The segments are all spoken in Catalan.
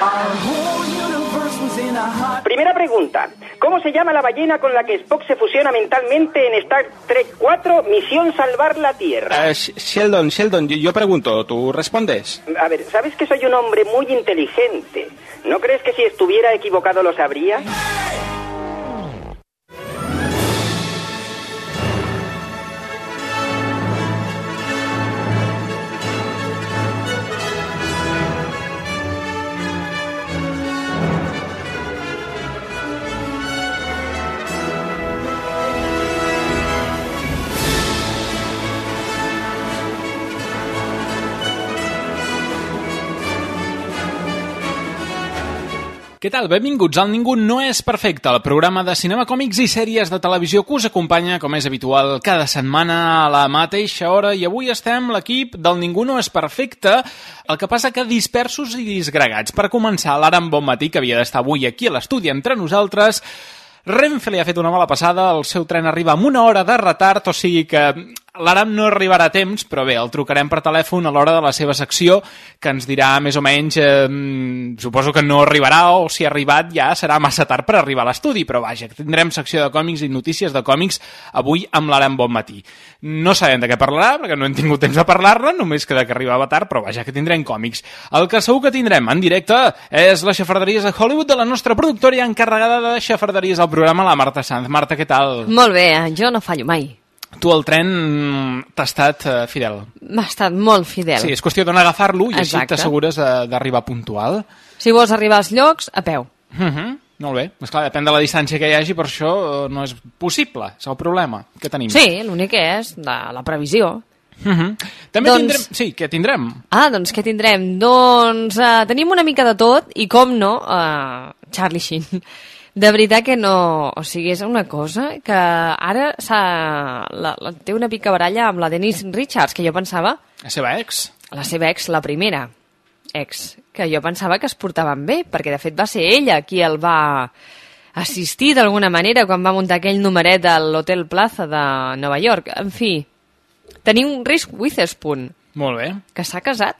Primera pregunta. ¿Cómo se llama la ballena con la que Spock se fusiona mentalmente en Star Trek 4, Misión Salvar la Tierra? Sheldon, yo pregunto, ¿tú respondes? A ver, ¿sabes que soy un hombre muy inteligente? ¿No crees que si estuviera equivocado lo sabría? Què tal? Benvinguts al Ningú no és perfecte, el programa de cinema, còmics i sèries de televisió que us acompanya, com és habitual, cada setmana a la mateixa hora, i avui estem l'equip del Ningú no és perfecte, el que passa que dispersos i disgregats. Per començar, l'Aram Bonmatí, que havia d'estar avui aquí a l'estudi entre nosaltres. Renfe li ha fet una mala passada, el seu tren arriba amb una hora de retard, o sigui que l'Aram no arribarà a temps, però bé, el trucarem per telèfon a l'hora de la seva secció, que ens dirà més o menys, suposo que no arribarà, o si ha arribat ja serà massa tard per arribar a l'estudi, però vaja, tindrem secció de còmics i notícies de còmics avui amb l'Aram Bonmatí. No sabem de què parlarà, perquè no hem tingut temps de parlar-ne, només que de que arribava tard, però vaja, que tindrem còmics. El que segur que tindrem en directe és les xafarderies de Hollywood de la nostra productora i encarregada de xafarderies al programa, la Marta Sanz. Marta, què tal? Molt bé, jo no fallo mai. Tu al tren t'ha estat fidel. M'ha estat molt fidel. Sí, és qüestió d'anar a agafar-lo i Exacte. així t'assegures d'arribar puntual. Si vols arribar als llocs, a peu. Molt bé. Esclar, depèn de la distància que hi hagi, per això no és possible. És el problema que tenim. Sí, l'únic que és de la previsió. També tindrem... Sí, què tindrem? Doncs què tindrem? Doncs tenim una mica de tot i, com no, Charlie Sheen. De veritat que no... O sigui, és una cosa que ara té una pica baralla amb la Denise Richards, que jo pensava... La seva ex? La seva ex, la primera ex, que jo pensava que es portaven bé, perquè de fet va ser ella qui el va assistir d'alguna manera quan va muntar aquell numeret a l'Hotel Plaza de Nova York. En fi, tenim Reese Witherspoon. Molt bé. Que s'ha casat.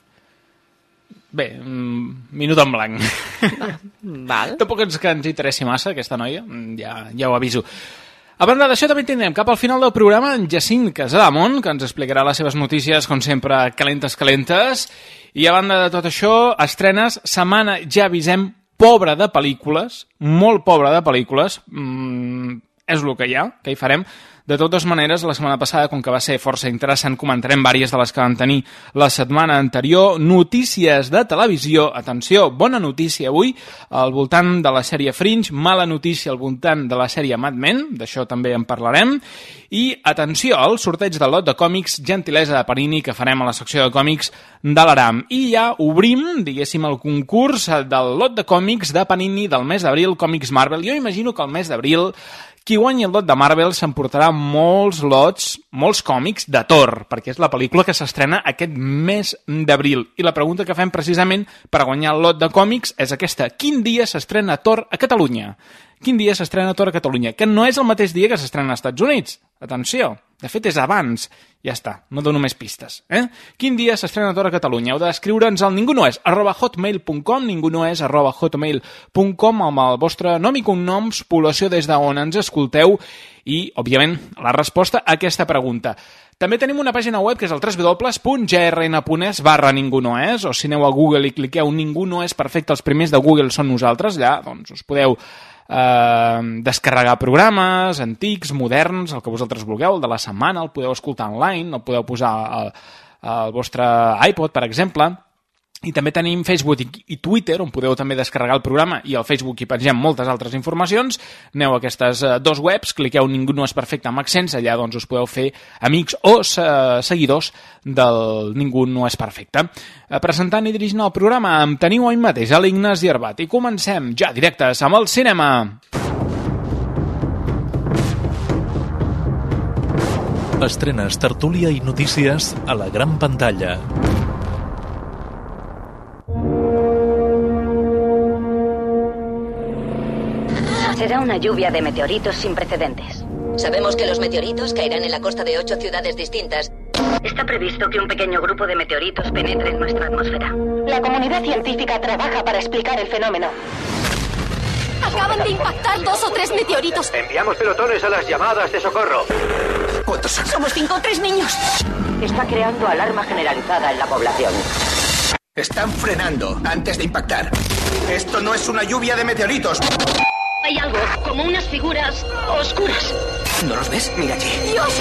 Bé, minut en blanc. Val. Tampoc ens interessi massa, aquesta noia, ja ho aviso. A banda d'això, també tindrem cap al final del programa en Jacint Casademont, que ens explicarà les seves notícies, com sempre, calentes. I a banda de tot això, estrenes, setmana, ja avisem, pobra de pel·lícules, molt pobra de pel·lícules, és el que hi ha, que hi farem. De totes maneres, la setmana passada, com que va ser força interessant, comentarem diverses de les que van tenir la setmana anterior. Notícies de televisió, atenció, bona notícia avui, al voltant de la sèrie Fringe, mala notícia al voltant de la sèrie Mad Men, d'això també en parlarem, i atenció al sorteig del lot de còmics Gentilesa de Panini que farem a la secció de còmics de l'Aram. I ja obrim, diguéssim, el concurs del lot de còmics de Panini del mes d'abril, Còmics Marvel. Jo imagino que el mes d'abril qui guanyi el lot de Marvel s'emportarà molts lots, molts còmics de Thor, perquè és la pel·lícula que s'estrena aquest mes d'abril. I la pregunta que fem precisament per guanyar el lot de còmics és aquesta. Quin dia s'estrena Thor a Catalunya? Quin dia s'estrena Thor a Catalunya? Que no és el mateix dia que s'estrena als Estats Units. Atenció, de fet és abans. Ja està, no dono més pistes. Quin dia s'estrena Thor a Catalunya? Heu d'escriure'ns al ningunoes@hotmail.com, ningunoes@hotmail.com amb el vostre nom i cognoms, població des d'on ens escolteu i, òbviament, la resposta a aquesta pregunta. També tenim una pàgina web que és el www.grn.es/ningunoes, o si aneu a Google i cliqueu Ningú no és perfecte, els primers de Google són nosaltres, allà doncs us podeu descarregar programes antics, moderns, el que vosaltres vulgueu, el de la setmana, el podeu escoltar online, el podeu posar al vostre iPod, per exemple. I també tenim Facebook i Twitter, on podeu també descarregar el programa, i al Facebook hi pengem moltes altres informacions. Aneu a aquestes dos webs, cliqueu Ningú no és perfecte amb accents, allà doncs us podeu fer amics o seguidors del Ningú no és perfecte. Presentant i dirigint el programa em teniu ahir mateix a l'Ignasi Arbat, i comencem ja directes amb el cinema. Estrenes, tertúlia i notícies a la gran pantalla. Será una lluvia de meteoritos sin precedentes. Sabemos que los meteoritos caerán en la costa de 8 ciudades distintas Está previsto que un pequeño grupo de meteoritos penetre en nuestra atmósfera. La comunidad científica trabaja para explicar el fenómeno. Acaban de impactar 2 o 3 meteoritos. Enviamos pelotones a las llamadas de socorro. ¿Cuántos son? Somos 5 o 3 niños. Está creando alarma generalizada en la población. Están frenando antes de impactar. Esto no es una lluvia de meteoritos. Hay algo, como unas figuras oscuras. ¿No los ves? Mira allí. ¡Dios!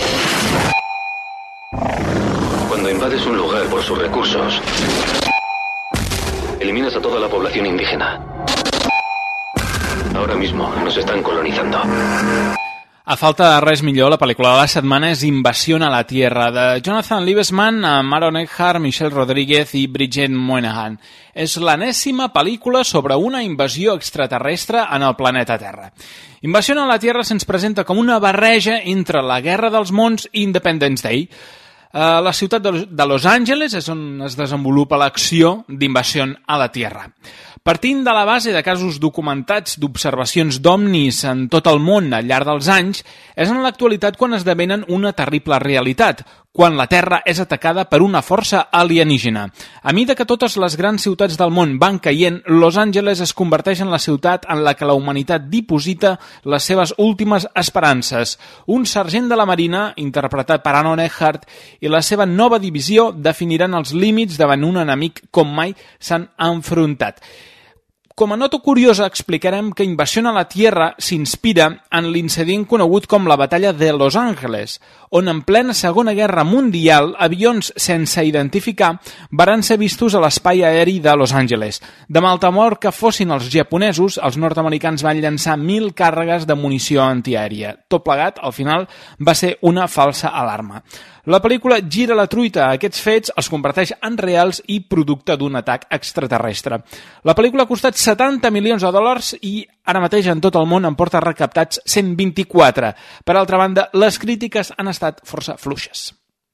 Cuando invades un lugar por sus recursos, eliminas a toda la población indígena. Ahora mismo nos están colonizando. A falta de res millor, la pel·lícula de la setmana és Invasió a la Tierra, de Jonathan Liebesman, amb Aaron Eckhart, Michelle Rodríguez i Bridget Moynahan. És l'enèsima pel·lícula sobre una invasió extraterrestre en el planeta Terra. Invasió a la Tierra se'ns presenta com una barreja entre la Guerra dels Mons i Independence Day. La ciutat de Los Angeles és on es desenvolupa l'acció d'Invasió a la Tierra. Partint de la base de casos documentats d'observacions d'ovnis en tot el món al llarg dels anys, és en l'actualitat quan esdevenen una terrible realitat, quan la Terra és atacada per una força alienígena. A mida que totes les grans ciutats del món van caient, Los Angeles es converteix en la ciutat en la que la humanitat diposita les seves últimes esperances. Un sergent de la Marina, interpretat per Aaron Eckhart, i la seva nova divisió definiran els límits davant un enemic com mai s'han enfrontat. Com a nota curiosa, explicarem que Invasió a la Tierra s'inspira en l'incident conegut com la Batalla de Los Angeles, on en plena Segona Guerra Mundial avions sense identificar varen ser vistos a l'espai aeri de Los Angeles. De mal temor que fossin els japonesos, els nord-americans van llançar 1.000 càrregues de munició antiaèria. Tot plegat, al final, va ser una falsa alarma. La pel·lícula gira la truita a aquests fets, els converteix en reals i producte d'un atac extraterrestre. La pel·lícula ha costat $70 milions i ara mateix en tot el món en porta recaptats 124. Per altra banda, les crítiques han estat força fluixes.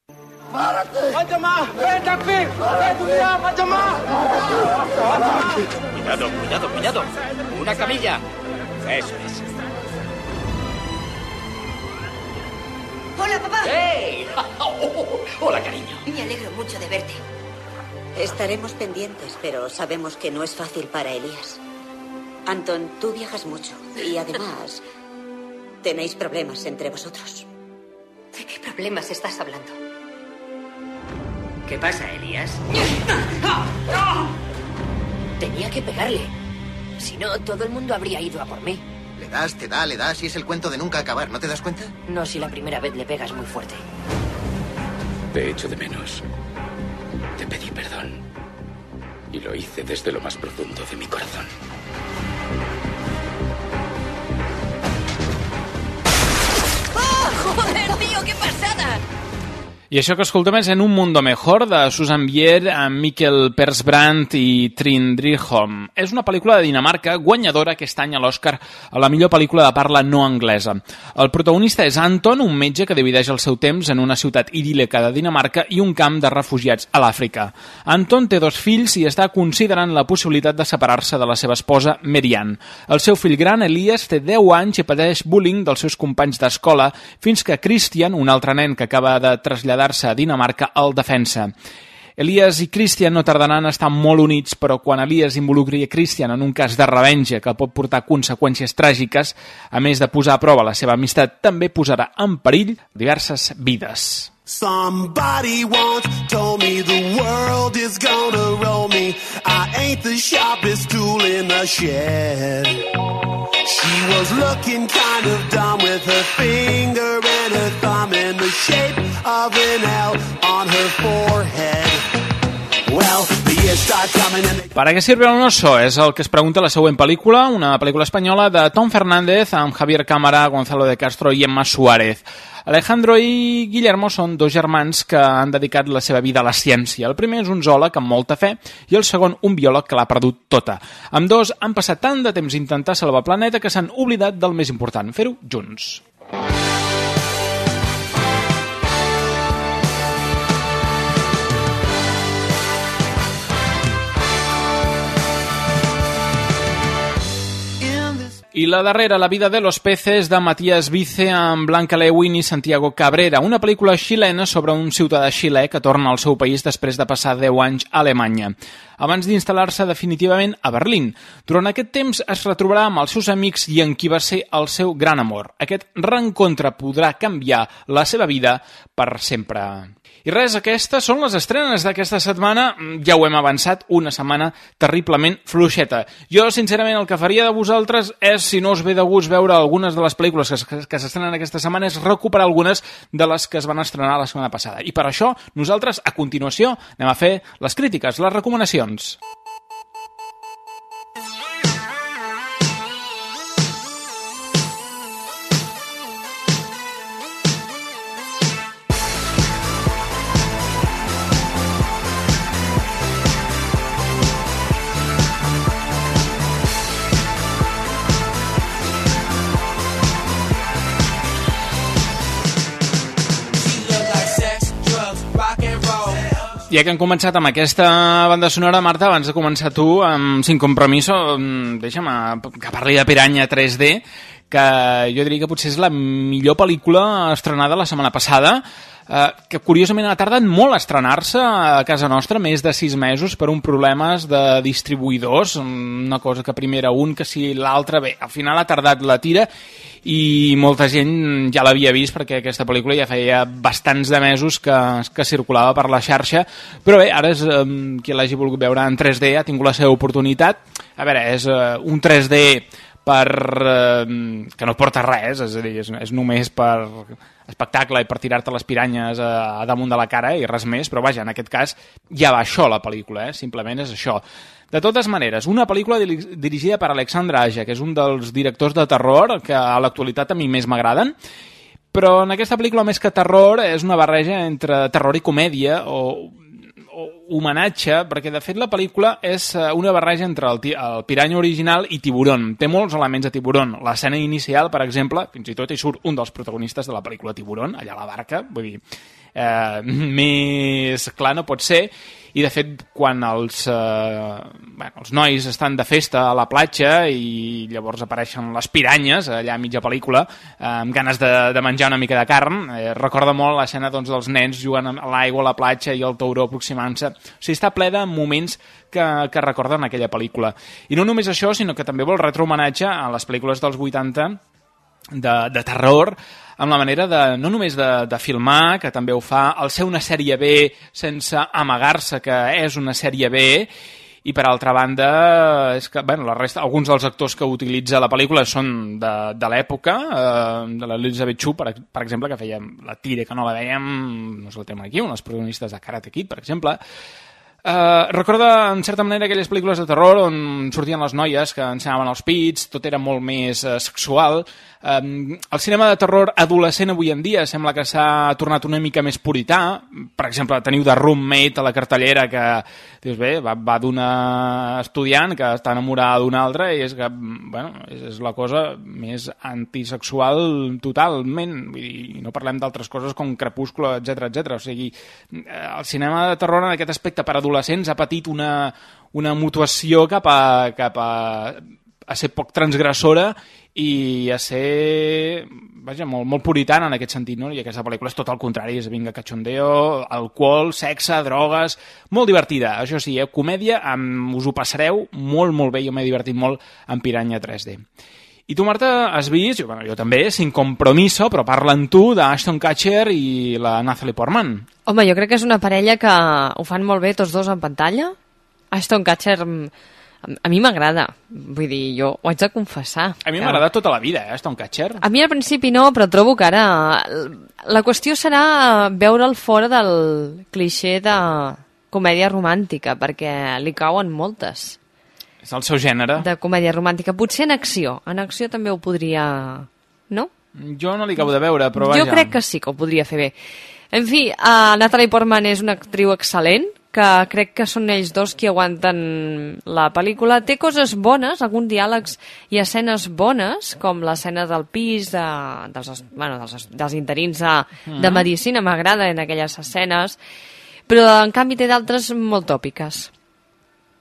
Cuidado. Una camilla. Eso es. ¡Hola, papá! ¡Hey! Hola, cariño. Me alegro mucho de verte. Estaremos pendientes, pero sabemos que no es fácil para Elías. Anton, tú viajas mucho y además tenéis problemas entre vosotros. ¿De qué problemas estás hablando? ¿Qué pasa, Elías? Tenía que pegarle. Si no, todo el mundo habría ido a por mí. Le das, te da, le das y es el cuento de nunca acabar, ¿no te das cuenta? No si la primera vez le pegas muy fuerte. Te echo de menos. Te pedí perdón. Y lo hice desde lo más profundo de mi corazón. ¡Oh, joder, tío, qué pasada! I això que escoltem és En un mundo mejor, de Susan Bier, amb Mikkel Persbrandt i Trine Dyrholm. És una pel·lícula de Dinamarca guanyadora aquest any a l'Oscar a la millor pel·lícula de parla no anglesa. El protagonista és Anton, un metge que divideix el seu temps en una ciutat idíl·lica de Dinamarca i un camp de refugiats a l'Àfrica. Anton té 2 fills i està considerant la possibilitat de separar-se de la seva esposa, Merian. El seu fill gran, Elias, té 10 anys i pateix bullying dels seus companys d'escola fins que Christian, un altre nen que acaba de traslladar a Dinamarca, el defensa. Elias i Christian no tardaran a estar molt units, però quan Elias involucri a Christian en un cas de revenja que pot portar conseqüències tràgiques, a més de posar a prova la seva amistat, també posarà en perill diverses vides. Somebody once told me the world is gonna roll me. I ain't the sharpest tool in the shed. She was looking kind of dumb with her finger and her thumb in the shape of an L on her forehead. Well, the years start coming and they... ¿Para qué sirve un oso? És el que es pregunta la següent pel·lícula, una pel·lícula espanyola de Tom Fernández amb Javier Cámara, Gonzalo de Castro i Emma Suárez. Alejandro i Guillermo són 2 germans que han dedicat la seva vida a la ciència. El primer és un zoòleg amb molta fe i el segon un biòleg que l'ha perdut tota. Ambdós han passat tant de temps a intentar salvar el planeta que s'han oblidat del més important, fer-ho junts. I la darrera, La vida de los peces, de Matías Vice amb Blanca Lewin i Santiago Cabrera, una pel·lícula xilena sobre un ciutadà xilè que torna al seu país després de passar 10 anys a Alemanya, abans d'instal·lar-se definitivament a Berlín. Durant aquest temps es retrobarà amb els seus amics i en qui va ser el seu gran amor. Aquest reencontre podrà canviar la seva vida per sempre. I res, aquestes són les estrenes d'aquesta setmana. Ja ho hem avançat, una setmana terriblement fluixeta. Jo, sincerament, el que faria de vosaltres és, si no us ve de gust veure algunes de les pel·lícules que s'estrenen aquesta setmana, és recuperar algunes de les que es van estrenar la setmana passada. I per això, nosaltres, a continuació, anem a fer les crítiques, les recomanacions. Ja que hem començat amb aquesta banda sonora, Marta, abans de començar tu, amb Sin Compromiso, deixa'm que parli de Piranha 3D, que jo diria que potser és la millor pel·lícula estrenada la setmana passada, que curiosament ha tardat molt a estrenar-se a casa nostra, més de 6 mesos, per un problemes de distribuïdors, una cosa que primer era un, que si l'altre, bé, al final ha tardat la tira, i molta gent ja l'havia vist perquè aquesta pel·lícula ja feia bastants de mesos que circulava per la xarxa, però bé, ara és, qui l'hagi volgut veure en 3D ha tingut la seva oportunitat. A veure, és un 3D que no porta res, és a dir, és només per espectacle i per tirar-te les piranyes a damunt de la cara i res més, però vaja, en aquest cas ja va això la pel·lícula, simplement és això. De totes maneres, una pel·lícula dirigida per Alexandre Aja, que és un dels directors de terror que a l'actualitat a mi més m'agraden, però en aquesta pel·lícula més que terror és una barreja entre terror i comèdia o homenatge, perquè de fet la pel·lícula és una barreja entre el Piranha original i Tiburón. Té molts elements de Tiburón. L'escena inicial, per exemple, fins i tot hi surt un dels protagonistes de la pel·lícula Tiburón, allà a la barca, vull dir, més clar no pot ser. I de fet, quan els nois estan de festa a la platja i llavors apareixen les piranyes allà a mitja pel·lícula amb ganes de menjar una mica de carn, recorda molt l'escena dels nens jugant a l'aigua a la platja i el tauró aproximant-se. O sigui, està ple de moments que recorden aquella pel·lícula. I no només això, sinó que també vol retre homenatge a les pel·lícules dels 80 de terror, amb la manera no només de filmar, que també ho fa, el ser una sèrie B sense amagar-se que és una sèrie B, i per altra banda, és que, la resta, alguns dels actors que utilitza la pel·lícula són de l'època, de l'Elizabeth Shue, per exemple, que feia la Tire, que no la veiem, no sé, la tenim aquí, un dels protagonistes de Karate Kid, per exemple. Recorda en certa manera aquelles pel·lícules de terror on sortien les noies que ensenyaven els pits, tot era molt més sexual. El cinema de terror adolescent avui en dia sembla que s'ha tornat una mica més purità. Per exemple, teniu The Roommate a la cartellera, que dius, bé, va d'una estudiant que està enamorada d'una altra i és que, és la cosa més antisexual totalment. Vull dir, no parlem d'altres coses com Crepúsculo, etc. O sigui, el cinema de terror en aquest aspecte per adolescents ha patit una mutuació cap a ser poc transgressora i a ser molt puritana en aquest sentit, no? I aquesta pel·lícula és tot el contrari, és vinga, cachondeo, alcohol, sexe, drogues, molt divertida, això sí, comèdia, us ho passareu molt, molt bé, jo m'he divertit molt amb Piranha 3D. I tu, Marta, has vist, jo també, Sin Compromiso, però parla amb tu d'Ashton Kutcher i la Natalie Portman. Home, jo crec que és una parella que ho fan molt bé tots dos en pantalla. Ashton Kutcher a mi m'agrada, vull dir, jo ho haig de confessar. A mi m'ha agradat tota la vida, Ashton Kutcher. A mi al principi no, però trobo que ara la qüestió serà veure'l fora del clixé de comèdia romàntica, perquè li cauen moltes. És el seu gènere. De comèdia romàntica. Potser en acció també ho podria... No? Jo no li acabo de veure, però vaja. Jo crec que sí que ho podria fer bé. En fi, Natalie Portman és una actriu excel·lent, que crec que són ells dos qui aguanten la pel·lícula. Té coses bones, alguns diàlegs i escenes bones, com l'escena del pis, dels interins de medicina, m'agrada en aquelles escenes, però en canvi té d'altres molt tòpiques.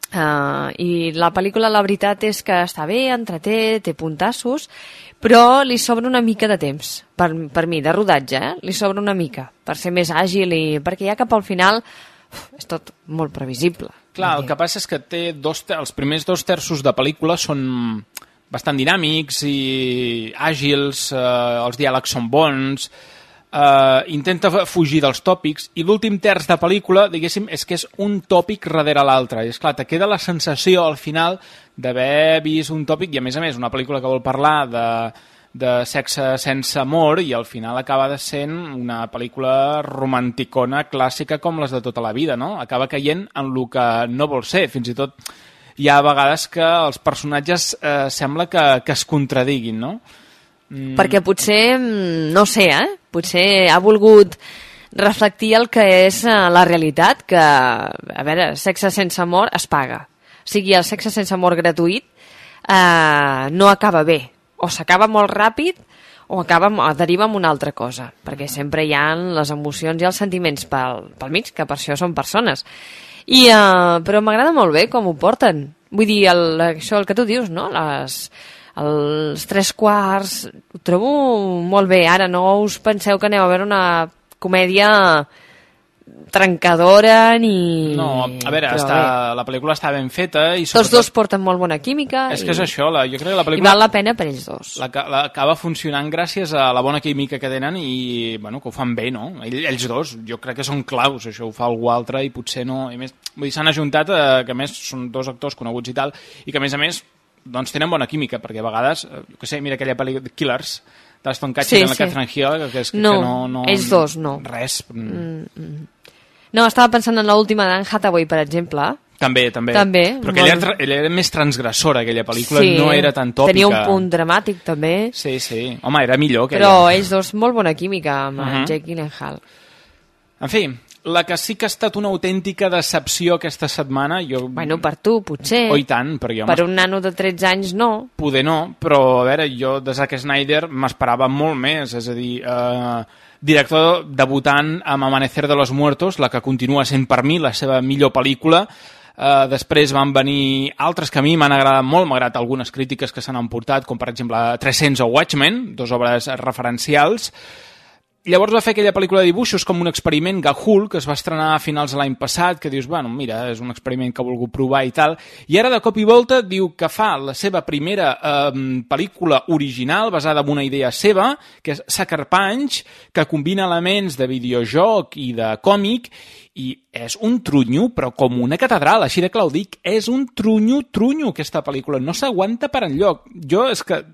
I la pel·lícula, la veritat és que està bé, entreté, té puntassos, però li sobra una mica de temps, per mi, de rodatge, li sobra una mica, per ser més àgil, perquè ja cap al final és tot molt previsible. Clar, el que passa és que té els primers 2/3 de pel·lícula són bastant dinàmics i àgils, els diàlegs són bons, intenta fugir dels tòpics, i l'últim terç de pel·lícula, diguéssim, és que és un tòpic darrere l'altre, i esclar, te queda la sensació al final d'haver vist un tòpic, i a més una pel·lícula que vol parlar de sexe sense amor, i al final acaba sent una pel·lícula romanticona clàssica com les de tota la vida, no? Acaba caient en el que no vol ser, fins i tot hi ha vegades que els personatges sembla que es contradiguin, no? Perquè potser, no sé, potser ha volgut reflectir el que és la realitat, que, a veure, sexe sense amor es paga. O sigui, el sexe sense amor gratuït no acaba bé. O s'acaba molt ràpid o deriva en una altra cosa, perquè sempre hi ha les emocions i els sentiments pel mig, que per això són persones. Però m'agrada molt bé com ho porten. Vull dir, això el que tu dius, no? Els 3/4 ho trobo molt bé. Ara no us penseu que aneu a veure una comèdia trencadora ni... No, a veure, la pel·lícula està ben feta i tots dos porten molt bona química. És que és això, jo crec que la pel·lícula... I val la pena per ells dos. Acaba funcionant gràcies a la bona química que tenen i, bueno, que ho fan bé, no? Ells dos, jo crec que són claus, això ho fa algú altre i potser no... I més, vull dir, s'han ajuntat, que a més són dos actors coneguts i tal, i que a més doncs tenen bona química, perquè a vegades, que sé, mira aquella pel·lícula de Killers, de l'Aston Kutcher amb la Catherine Hill, que no... ells dos, no. Res. No, estava pensant en l'última d'Anne Hathaway, per exemple. També. Però que ella era més transgressora, aquella pel·lícula, no era tan tòpica. Tenia un punt dramàtic, també. Sí. Home, era millor que però ells dos, molt bona química, amb Jake Gyllenhaal. En fi, la que sí que ha estat una autèntica decepció aquesta setmana... Bueno, per tu, potser. Oh, i tant, perquè... Per un nano de 13 anys, no. Poder no, però, a veure, jo de Zack Snyder m'esperava molt més, és a dir... director debutant amb Amanecer de los Muertos, la que continua sent per mi la seva millor pel·lícula. Després van venir altres que a mi m'han agradat molt, m'han agradat algunes crítiques que s'han emportat, com per exemple 300 o Watchmen, dues obres referencials. Llavors va fer aquella pel·lícula de dibuixos com un experiment, Gahul, que es va estrenar a finals de l'any passat, que dius, bueno, mira, és un experiment que ha volgut provar i tal, i ara de cop i volta diu que fa la seva primera pel·lícula original basada en una idea seva, que és Sucker Punch, que combina elements de videojoc i de còmic, i és un trunyo, però com una catedral, així de clar ho dic, és un trunyo aquesta pel·lícula, no s'aguanta per enlloc. Jo és que...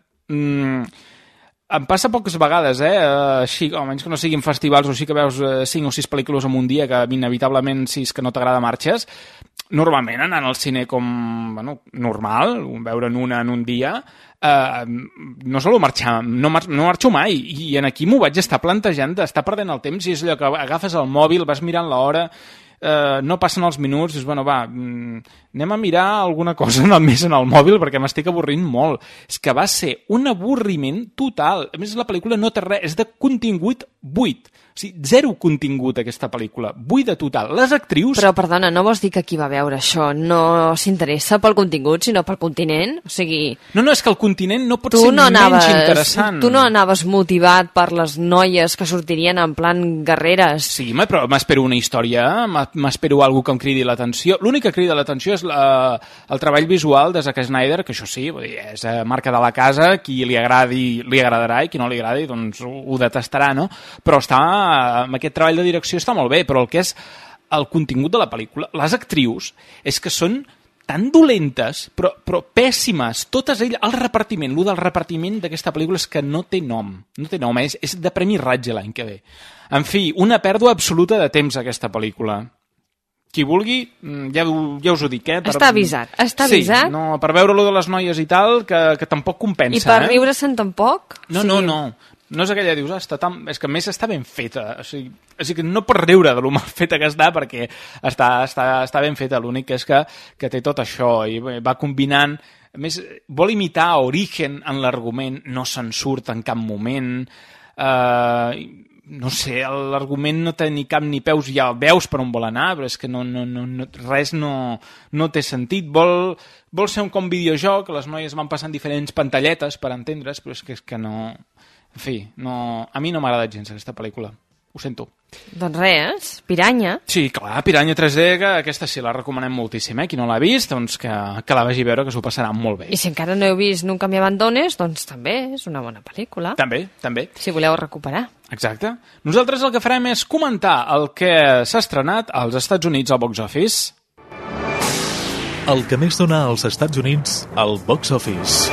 em passa poques vegades, així, almenys que no siguin festivals o així que veus 5 o 6 pel·lícules en un dia que inevitablement, si és que no t'agrada marxes, normalment anant al cine com, bueno, normal, veure'n una en un dia, no solo marxar, no marxo mai, i en aquí m'ho vaig estar plantejant d'estar perdent el temps, i és allò que agafes el mòbil, vas mirant l'hora, no passen els minuts, dius, bueno, va, anem a mirar alguna cosa més en el mòbil perquè m'estic avorrint molt. És que va ser un avorriment total. A més, la pel·lícula no té res, és de contingut buit. O sigui, zero contingut aquesta pel·lícula, buida total. Les actrius... Però, perdona, no vols dir que qui va veure això no s'interessa pel contingut, sinó pel continent? O sigui... No, és que el continent no pot ser menys interessant. Tu no anaves motivat per les noies que sortirien en plan guerreres. Sí, però m'espero una història, m'espero alguna que em cridi l'atenció. L'únic que crida l'atenció és el treball visual de Zack Snyder, que això sí, és marca de la casa, qui li agradi li agradarà i qui no li agradi doncs ho detestarà, no? Però amb aquest treball de direcció està molt bé, però el que és el contingut de la pel·lícula, les actrius, és que són tan dolentes, però pèssimes, totes elles, el repartiment, del repartiment d'aquesta pel·lícula és que no té nom, és de Premi Ratge l'any que ve. En fi, una pèrdua absoluta de temps aquesta pel·lícula. Qui vulgui, ja us ho dic, Està avisat. Sí, no, per veure-lo de les noies i tal, que tampoc compensa. I per riure-se'n tampoc? No. No és aquella, dius, és que a més està ben feta, o sigui que no pots riure de lo mal feta que està perquè està ben feta, l'únic és que té tot això i va combinant, a més vol imitar Origen en l'argument, no se'n surt en cap moment, no sé, l'argument no té ni cap ni peus, ja veus per on vol anar, però és que res no té sentit. Vol ser com videojoc, les noies van passant diferents pantalletes per entendre's, però és que no... En fi, a mi no m'ha agradat gens aquesta pel·lícula. Ho sento. Doncs res, Piranya. Sí, clar, Piranya 3D, que aquesta sí la recomanem moltíssim, Qui no l'ha vist, doncs que la vagi a veure, que s'ho passarà molt bé. I si encara no heu vist Nunca me abandones, doncs també és una bona pel·lícula. També. Si voleu recuperar. Exacte. Nosaltres el que farem és comentar el que s'ha estrenat als Estats Units al box office. El que més dona als Estats Units al box office.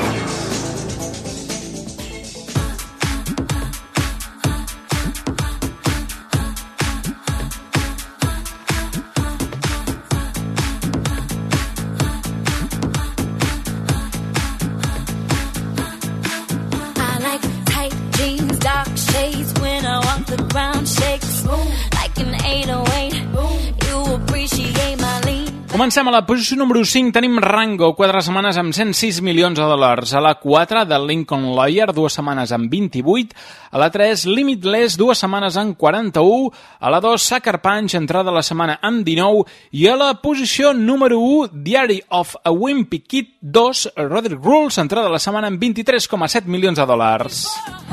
Comencem a la posició número 5, tenim Rango, 4 setmanes amb 106 milions de dòlars. A la 4, The Lincoln Lawyer, 2 setmanes amb 28. A la 3, Limitless, 2 setmanes amb 41. A la 2, Sucker Punch, entrada a la setmana amb 19. I a la posició número 1, Diary of a Wimpy Kid 2, Roderick Rules, entrada a la setmana amb 23,7 milions de dòlars.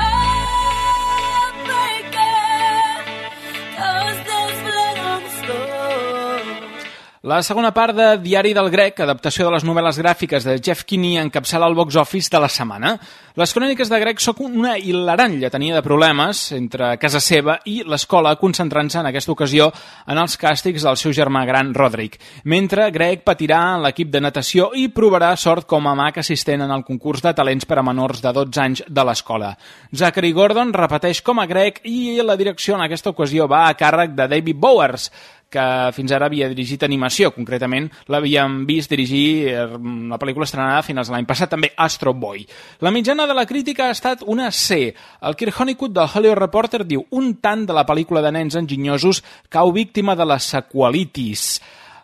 La segona part de Diari del Grec, adaptació de les novel·les gràfiques de Jeff Kinney, encapçala el box office de la setmana. Les cròniques de Grec són una hilarant lletania de problemes entre casa seva i l'escola, concentrant-se en aquesta ocasió en els càstigs del seu germà gran Roderick, mentre Greg patirà en l'equip de natació i provarà sort com a mag assistent en el concurs de talents per a menors de 12 anys de l'escola. Zachary Gordon repeteix com a Greg i la direcció en aquesta ocasió va a càrrec de David Bowers, que fins ara havia dirigit animació. Concretament, l'havíem vist dirigir la pel·lícula estrenada a finals de l'any passat, també Astro Boy. La mitjana de la crítica ha estat una C. El Kirk Honeycutt del Hollywood Reporter diu: un tant de la pel·lícula de nens enginyosos cau víctima de la sequelitis.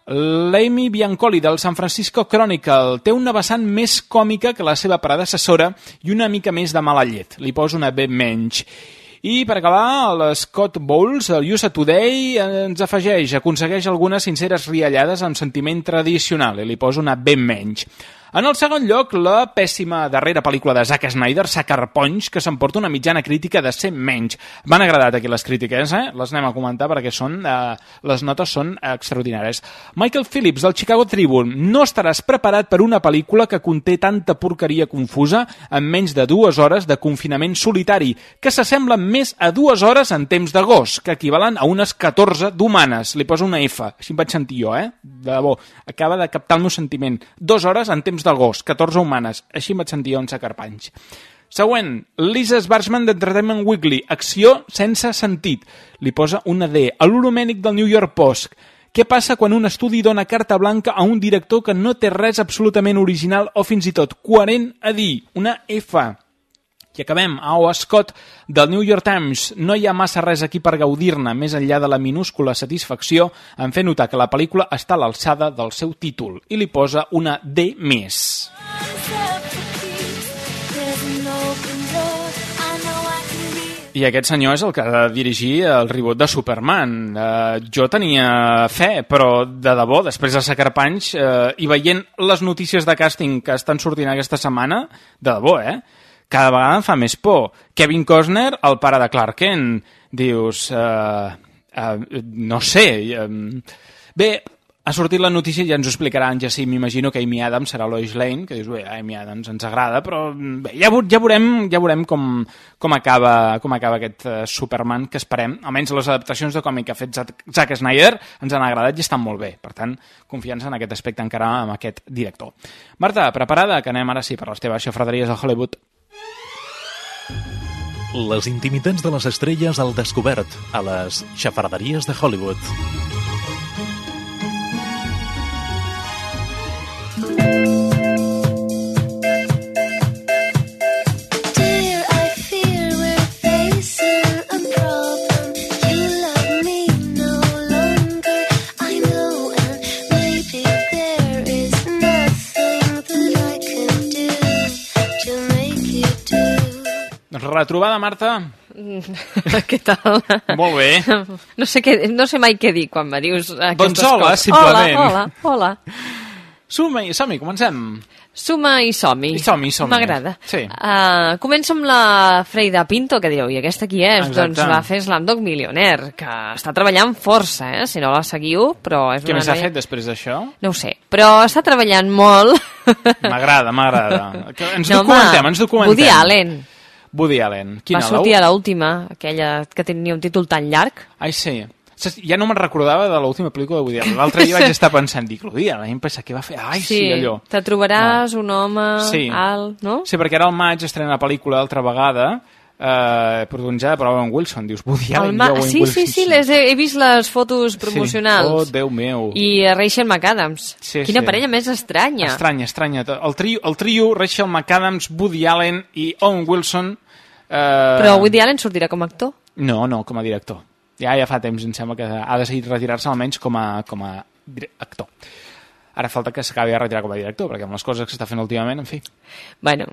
L'Amy Biancoli del San Francisco Chronicle té una vessant més còmica que la seva predecessora i una mica més de mala llet. Li poso una B menys. I per acabar, l'Scott Bowles, el USA Today, ens afegeix, aconsegueix algunes sinceres riallades amb sentiment tradicional, i li poso una B menys. En el segon lloc, la pèssima darrera pel·lícula de Zack Snyder, Sucker Punch, que s'emporta una mitjana crítica de C menys. M'han agradat aquí les crítiques, les anem a comentar perquè les notes són extraordinàries. Michael Phillips, del Chicago Tribune: no estaràs preparat per una pel·lícula que conté tanta porqueria confusa en menys de 2 hores de confinament solitari, que s'assemblen més a 2 hores en temps d'agost, que equivalen a unes 14 d'humanes. Li poso una F, així em vaig sentir jo, De debò, acaba de captar el meu sentiment. 2 hores en temps d'agost, 14 humanes. Així em vaig sentir jo en Sucker Punch. Següent, Lisa Sbargman d'Entertainment Weekly, acció sense sentit. Li posa una D. A l'Uromènic del New York Post: què passa quan un estudi dona carta blanca a un director que no té res absolutament original o fins i tot coherent a dir? Una F. I acabem, a O. Scott, del New York Times: no hi ha massa res aquí per gaudir-ne, més enllà de la minúscula satisfacció en fer notar que la pel·lícula està a l'alçada del seu títol, i li posa una D més. I aquest senyor és el que ha de dirigir el reboot de Superman. Jo tenia fe, però de debò, després de Sucker Punch, i veient les notícies de càsting que estan sortint aquesta setmana, de debò, cada vegada em fa més por. Kevin Costner, el pare de Clark Kent, dius... no sé... Bé, ha sortit la notícia i ja ens ho explicarà en Jacint. M'imagino que Amy Adams serà Lois Lane, que dius, bé, Amy Adams ens agrada, però bé, ja veurem com acaba aquest Superman, que esperem. Almenys les adaptacions de còmic que ha fet Zack Snyder ens han agradat i estan molt bé. Per tant, confiança en aquest aspecte encara amb aquest director. Marta, preparada? Que anem ara sí per les teves xafraderies de Hollywood. Les intimitats de les estrelles al descobert a les xafarderies de Hollywood. retrobada, Marta? Què tal? Molt bé. No sé mai què dir quan me dius aquestes doncs hola, coses. simplement. Hola. Som-hi, comencem. Suma i som-hi. M'agrada. Sí. Començo amb la Freida Pinto, que direu, i aquesta qui és? Exacte. Doncs va fer Slumdog Millionaire, que està treballant força, si no la seguiu, però és Què més ha fet després d'això? No ho sé, però està treballant molt. M'agrada. Ens documentem. Woody Allen. Quina, va sortir a l'última, aquella que tenia un títol tan llarg. Ai, sí. Ja no me'n recordava de l'última pel·lícula de Woody Allen. L'altre dia vaig estar pensant, Woody Allen, em pensa què va fer? Ai, sí, allò. Te trobaràs un home alt, no? Sí, perquè ara al maig estrena la pel·lícula altra vegada, protagonizada per Owen Wilson. Dius, Woody Allen i Owen Wilson. Sí, he vist les fotos promocionals. Oh, Déu meu. I Rachel McAdams. Quina parella més estranya. Estranya. El trio Rachel McAdams, Woody Allen i Owen Wilson. Però Woody Allen sortirà com a actor? No, com a director. Ja fa temps, em sembla que ha decidit retirar-se almenys com a actor. Ara falta que s'acabi de retirar com a director, perquè amb les coses que s'està fent últimament, en fi. Bueno,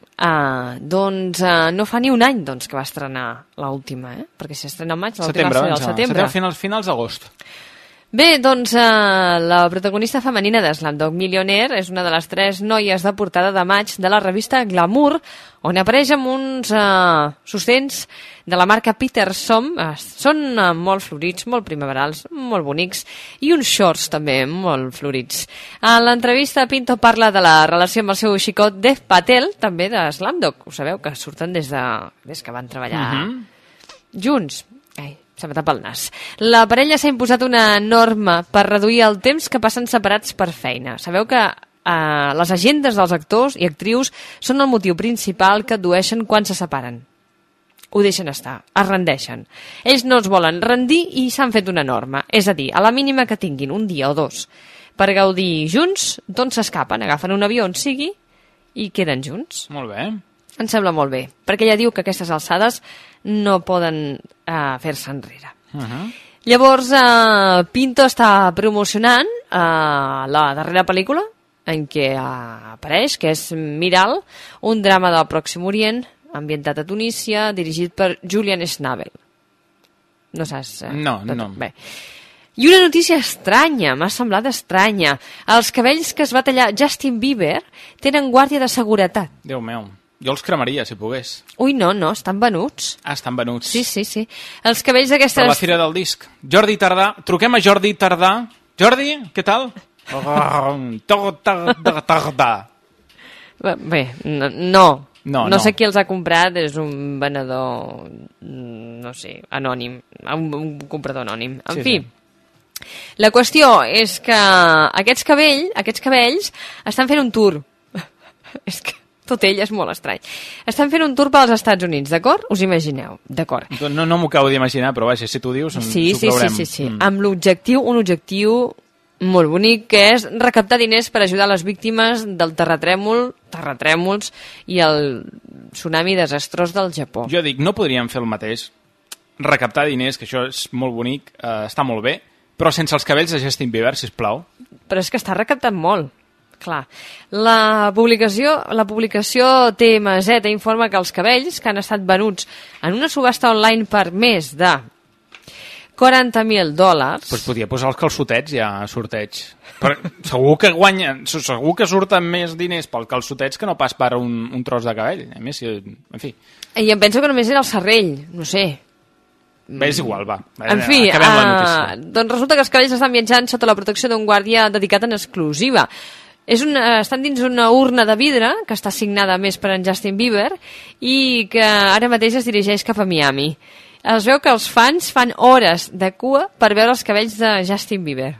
doncs no fa ni un any que va estrenar l'última, perquè si estrena al maig, l'última va ser al setembre. Finals d'agost. Bé, doncs la protagonista femenina de Slumdog Millionaire és una de les 3 noies de portada de maig de la revista Glamour, on apareix amb uns sostens de la marca Peterson. Són molt florits, molt primaverals, molt bonics, i uns shorts també molt florits. A l'entrevista Pinto parla de la relació amb el seu xicot Dev Patel, també de Slumdog. Ho sabeu, que surten des que van treballar junts. Se m'ha tapat el nas. La parella s'ha imposat una norma per reduir el temps que passen separats per feina. Sabeu que les agendes dels actors i actrius són el motiu principal que addueixen quan se separen. Ho deixen estar, es rendeixen. Ells no es volen rendir i s'han fet una norma. És a dir, a la mínima que tinguin un dia o dos per gaudir junts, doncs s'escapen, agafen un avió on sigui i queden junts. Molt bé. Em sembla molt bé, perquè ella diu que aquestes alçades no poden fer-se enrere. Llavors, Pinto està promocionant la darrera pel·lícula en què apareix, que és Miral, un drama del Pròxim Orient, ambientat a Tunísia, dirigit per Julian Schnabel. No saps? No. Bé. I una notícia estranya, m'ha semblat estranya. Els cabells que es va tallar Justin Bieber tenen guàrdia de seguretat. Déu meu. Jo els cremaria, si pogués. Ui, no, estan venuts. Estan venuts. Sí. Els cabells d'aquestes... Per la fira del disc. Jordi Tardà. Truquem a Jordi Tardà. Jordi, què tal? Tardà. Bé, no sé qui els ha comprat, és un venedor, no sé, anònim, un comprador anònim. En fi, la qüestió és que aquests cabells estan fent un tour. És que tot ell és molt estrany. Estan fent un tour pels Estats Units, d'acord? Us imagineu, d'acord. No m'ho acabo d'imaginar, però vaja, si t'ho dius, sí. Amb un objectiu molt bonic, que és recaptar diners per ajudar les víctimes del terratrèmols i el tsunami desastrós del Japó. Jo dic, no podríem fer el mateix? Recaptar diners, que això és molt bonic, està molt bé, però sense els cabells de Justin Bieber, sisplau. Però és que està recaptant molt. Clar, la publicació TMZ informa que els cabells que han estat venuts en una subhasta online per més de $40,000... Doncs podria posar els calçotets ja a sorteig. Però segur que surten més diners pel calçotets que no pas per un tros de cabell. A més, en fi. I em penso que només era el serrell, no sé. Bé, és igual, va. En fi, doncs resulta que els cabells estan viatjant sota la protecció d'un guàrdia dedicat en exclusiva. Estan dins una urna de vidre que està signada més per en Justin Bieber i que ara mateix es dirigeix cap a Miami. Es veu que els fans fan hores de cua per veure els cabells de Justin Bieber.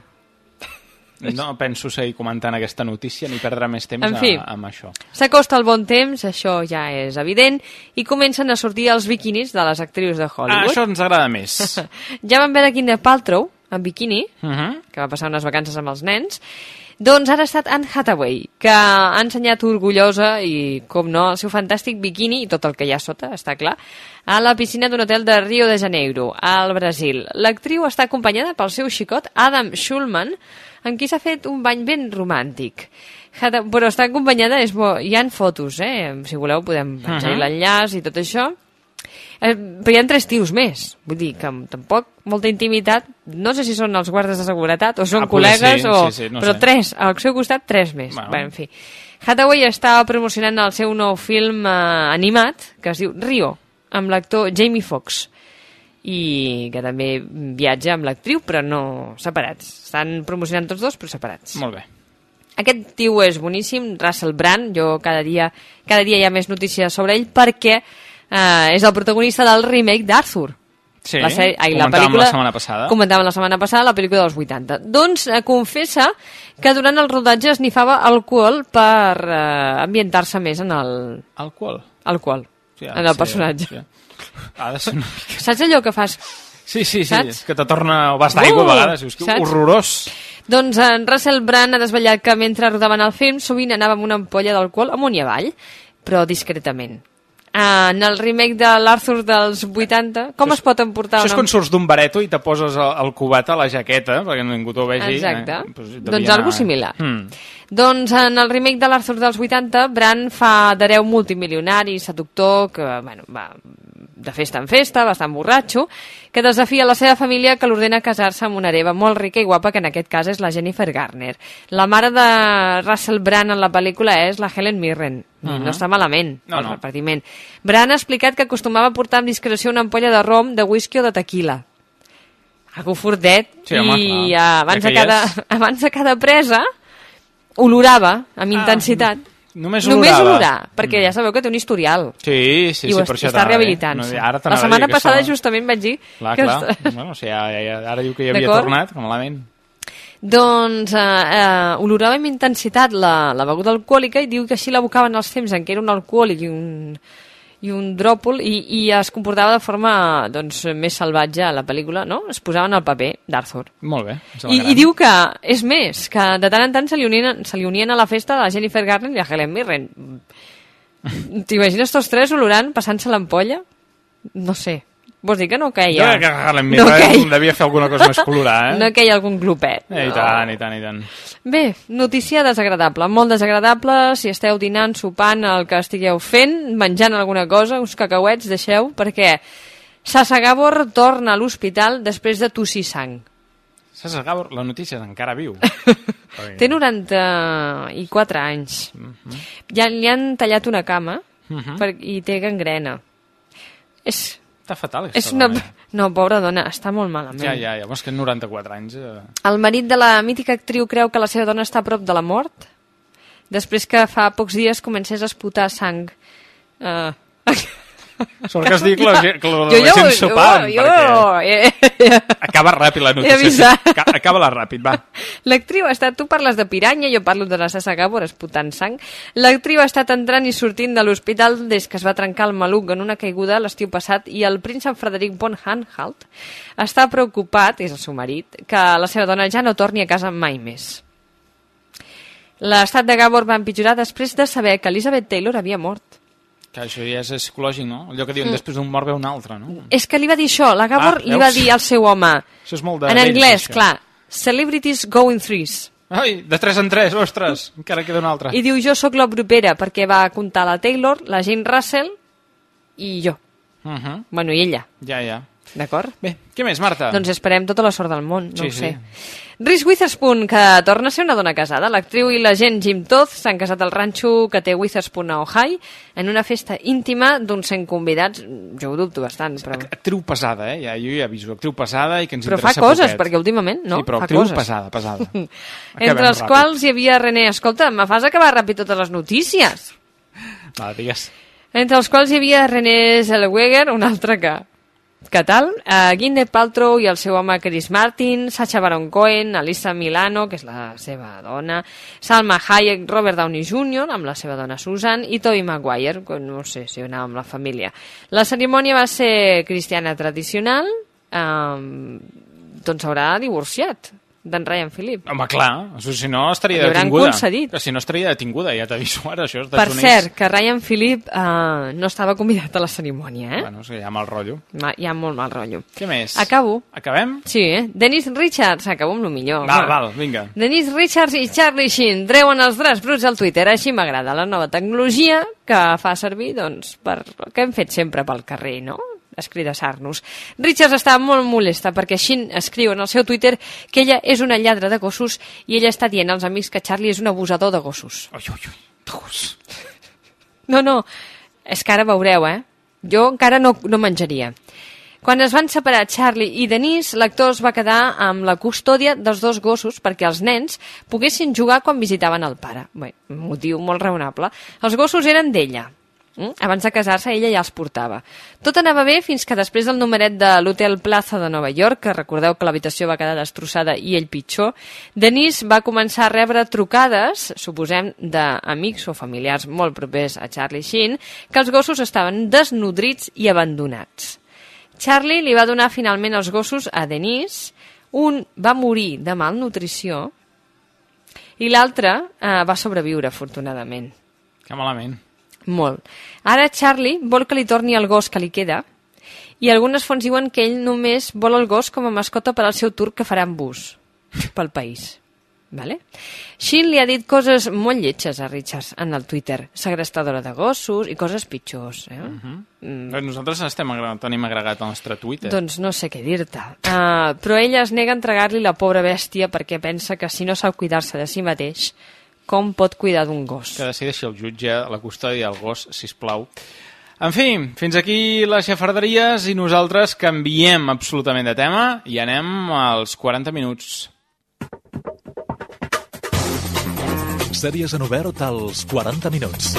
No penso seguir comentant aquesta notícia ni perdre més temps amb això. S'acosta el bon temps, això ja és evident, i comencen a sortir els biquinis de les actrius de Hollywood. Això ens agrada més. Ja vam veure Gwyneth Paltrow en biquini, que va passar unes vacances amb els nens. Doncs ara ha estat Anne Hathaway, que ha ensenyat orgullosa i, com no, el seu fantàstic biquini i tot el que hi ha sota, està clar, a la piscina d'un hotel de Rio de Janeiro, al Brasil. L'actriu està acompanyada pel seu xicot, Adam Schulman, amb qui s'ha fet un bany ben romàntic. Però està acompanyada, hi ha fotos, si voleu podem penjar l'enllaç i tot això. Però hi ha 3 tios més, vull dir que tampoc molta intimitat, no sé si són els guardes de seguretat o són col·legues, però 3, al seu costat 3 més. Bé, en fi. Hathaway està promocionant el seu nou film animat, que es diu Rio, amb l'actor Jamie Foxx, i que també viatja amb l'actriu, però no separats. Estan promocionant tots dos, però separats. Molt bé. Aquest tio és boníssim, Russell Brand, jo cada dia hi ha més notícies sobre ell, perquè és el protagonista del remake d'Arthur. Sí, comentàvem la setmana passada. Comentàvem la setmana passada, la pel·lícula dels 80. Doncs confessa que durant el rodatge esnifava alcohol per ambientar-se més en el... Alcohol? Alcohol, en el personatge. Sí. Saps allò que fas? Sí, que te torna... O vas d'aigua a vegades, que horrorós. Doncs en Russell Brand ha desvetllat que mentre rodaven el film sovint anava amb una ampolla d'alcohol amunt i avall, però discretament. En el remake de l'Arthur dels 80, com es pot emportar Això és quan surts d'un bareto i te poses el cubat a la jaqueta, perquè ningú t'ho vegi. Exacte. Doncs algo similar. Doncs en el remake de l'Arthur dels 80, Brand fa d'hereu multimilionari, seductor, que va de festa en festa, bastant borratxo, que desafia la seva família, que l'ordena casar-se amb una hereva molt rica i guapa, que en aquest cas és la Jennifer Garner. La mare de Russell Brand en la pel·lícula és la Helen Mirren. No està malament, el repartiment. Brand ha explicat que acostumava a portar amb discreció una ampolla de rom, de whisky o de tequila. Algo fortet. Sí, home, i abans de cada presa olorava amb intensitat. Només olorar, perquè ja sabeu que té un historial. Sí, i ho està rehabilitant-se. La setmana passada justament vaig dir... Clar. Bueno, ara diu que hi havia tornat, malament. Doncs olorava amb intensitat la beguda alcohòlica i diu que així l'abocaven els temps en què era un alcohòlic i un dròpol i es comportava de forma més salvatge a la pel·lícula, no? Es posaven al paper d'Arthur. Molt bé. I diu que, és més, que de tant en tant se li unien a la festa de la Jennifer Garner i la Helen Mirren. T'imagines tots 3 olorant, passant-se l'ampolla? No sé. Vols dir que no queia? Jo crec que Helen Mirren devia fer alguna cosa més colorada, No queia algun glopet. I tant. Bé, notícia desagradable, molt desagradable. Si esteu dinant, sopant, el que estigueu fent, menjant alguna cosa, uns cacauets, deixeu, perquè Sasa Gabor torna a l'hospital després de tossir sang. Sasa Gabor, la notícia és encara viu. Té 94 anys. Ja li han tallat una cama i té gangrena. Està fatal. No, pobra dona, està molt malament. Ja, és que 94 anys... El marit de la mítica actriu creu que la seva dona està a prop de la mort, després que fa pocs dies comencés a esputar sang. Sort que has dit que la gent sopant, perquè acaba ràpid la notícia. Acaba-la ràpid, va. L'actriu ha estat... Tu parles de piranya, jo parlo de la Sasa Gabor esputant sang. L'actriu ha estat entrant i sortint de l'hospital des que es va trencar el maluc en una caiguda l'estiu passat i el príncep Frederic von Anhalt està preocupat, és el seu marit, que la seva dona ja no torni a casa mai més. L'estat de Gabor va empitjorar després de saber que Elizabeth Taylor havia mort. Que això ja és psicològic, no? Allò que diuen després d'un mort ve un altre, no? És que li va dir això, la Gabor li va dir al seu home. Això és molt de en anglès, clar. Celebrities go in threes. Ai, de 3 en 3, ostres, encara queda un altre. I diu, jo sóc la propera, perquè va comptar la Taylor, la Jane Russell i jo. Bueno, i ella. Ja. D'acord? Bé, què més, Marta? Doncs esperem tota la sort del món, no ho sé. Reese Witherspoon, que torna a ser una dona casada. L'actriu i l'agent Jim Toth s'han casat al ranxo que té Witherspoon a Ohio en una festa íntima d'uns 100 convidats. Jo ho dubto bastant, però... Actriu pesada, jo ja aviso. Actriu pesada i que ens però interessa fa coses, poquet. Perquè últimament, no? Sí, però fa actriu coses. pesada. Entre els quals hi havia René... Escolta, me fas acabar ràpid totes les notícies. Va, digues. Entre els quals hi havia René Zellweger, un altre que tal? Gwyneth Paltrow i el seu home Chris Martin, Sacha Baron Cohen, Alyssa Milano, que és la seva dona, Salma Hayek, Robert Downey Jr., amb la seva dona Susan, i Tobey Maguire, que no sé si anava amb la família. La cerimònia va ser cristiana tradicional, doncs s'haurà divorciat. d'en Ryan Phillip. Home, clar, si no estaria L'hauran detinguda. concedit. Si no estaria detinguda, ja t'aviso ara, això. Per cert, que Ryan Phillip no estava convidat a la cerimònia, Bueno, hi ha mal rotllo. Hi ha molt mal rotllo. Què més? Acabo. Acabem? Sí, Dennis Richards, acabo amb el millor. Val, vinga. Dennis Richards i Charlie Sheen treuen els draps bruts al Twitter. Així m'agrada la nova tecnologia que fa servir, doncs, per que hem fet sempre pel carrer, no? Escridassar-nos. Richards està molt molesta perquè Sheen escriu en el seu Twitter que ella és una lladra de gossos i ella està dient als amics que Charlie és un abusador de gossos. De gos. No, és que ara veureu, Jo encara no menjaria. Quan es van separar Charlie i Denise, l'actor es va quedar amb la custòdia dels dos gossos perquè els nens poguessin jugar quan visitaven el pare. Bé, un motiu molt raonable. Els gossos eren d'ella. Abans de casar-se, ella ja els portava. Tot anava bé fins que després del numeret de l'Hotel Plaza de Nova York, que recordeu que l'habitació va quedar destrossada i ell pitjor, Denise va començar a rebre trucades, suposem, d'amics o familiars molt propers a Charlie Sheen, que els gossos estaven desnodrits i abandonats. Charlie li va donar finalment els gossos a Denise, un va morir de malnutrició i l'altre va sobreviure, afortunadament. Que malament. Molt. Ara Charlie vol que li torni el gos que li queda i algunes fonts diuen que ell només vol el gos com a mascota per al seu tour que farà en bus pel país. Vale? Sheen li ha dit coses molt lletges a Richards en el Twitter, segrestadora de gossos i coses pitjors. Nosaltres tenim agregat al nostre Twitter. Doncs no sé què dir-te. Però ella es nega a entregar-li la pobra bèstia perquè pensa que si no sap cuidar-se de si mateix, com pot cuidar d'un gos? Que decideixi el jutge, la custòdia del gos, sisplau. En fi, fins aquí les xafarderies i nosaltres canviem absolutament de tema i anem als 40 minuts. Sèries en obert als 40 minuts.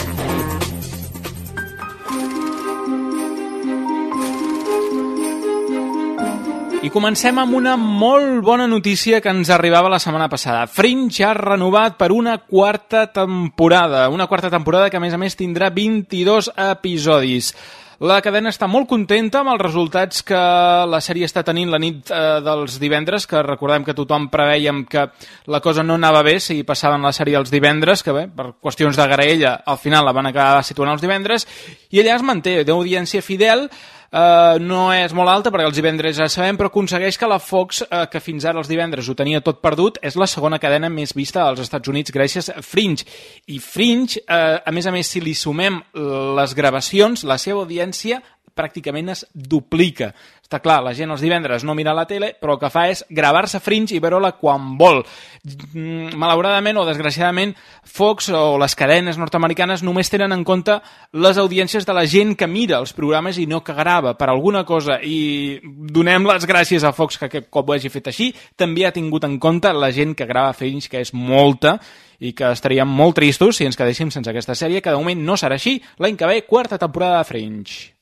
I comencem amb una molt bona notícia que ens arribava la setmana passada. Fringe ha renovat per una quarta temporada que a més tindrà 22 episodis. La cadena està molt contenta amb els resultats que la sèrie està tenint la nit dels divendres, que recordem que tothom prevèiem que la cosa no anava bé si passaven la sèrie els divendres, que bé, per qüestions de graella al final la van acabar situant els divendres, i allà es manté d'audiència fidel. No és molt alta perquè els divendres ja sabem, però aconsegueix que la Fox, que fins ara els divendres ho tenia tot perdut, és la segona cadena més vista als Estats Units gràcies a Fringe. I Fringe, a més, si li sumem les gravacions, la seva audiència pràcticament es duplica. Està clar, la gent els divendres no mira la tele, però el que fa és gravar-se Fringe i veure-la quan vol. Malauradament o desgraciadament, Fox o les cadenes nord-americanes només tenen en compte les audiències de la gent que mira els programes i no que grava per alguna cosa, i donem les gràcies a Fox que aquest cop ho hagi fet així. També ha tingut en compte la gent que grava Fringe, que és molta, i que estaríem molt tristos si ens quedéssim sense aquesta sèrie, que de moment no serà així. L'any que ve, quarta temporada de Fringe.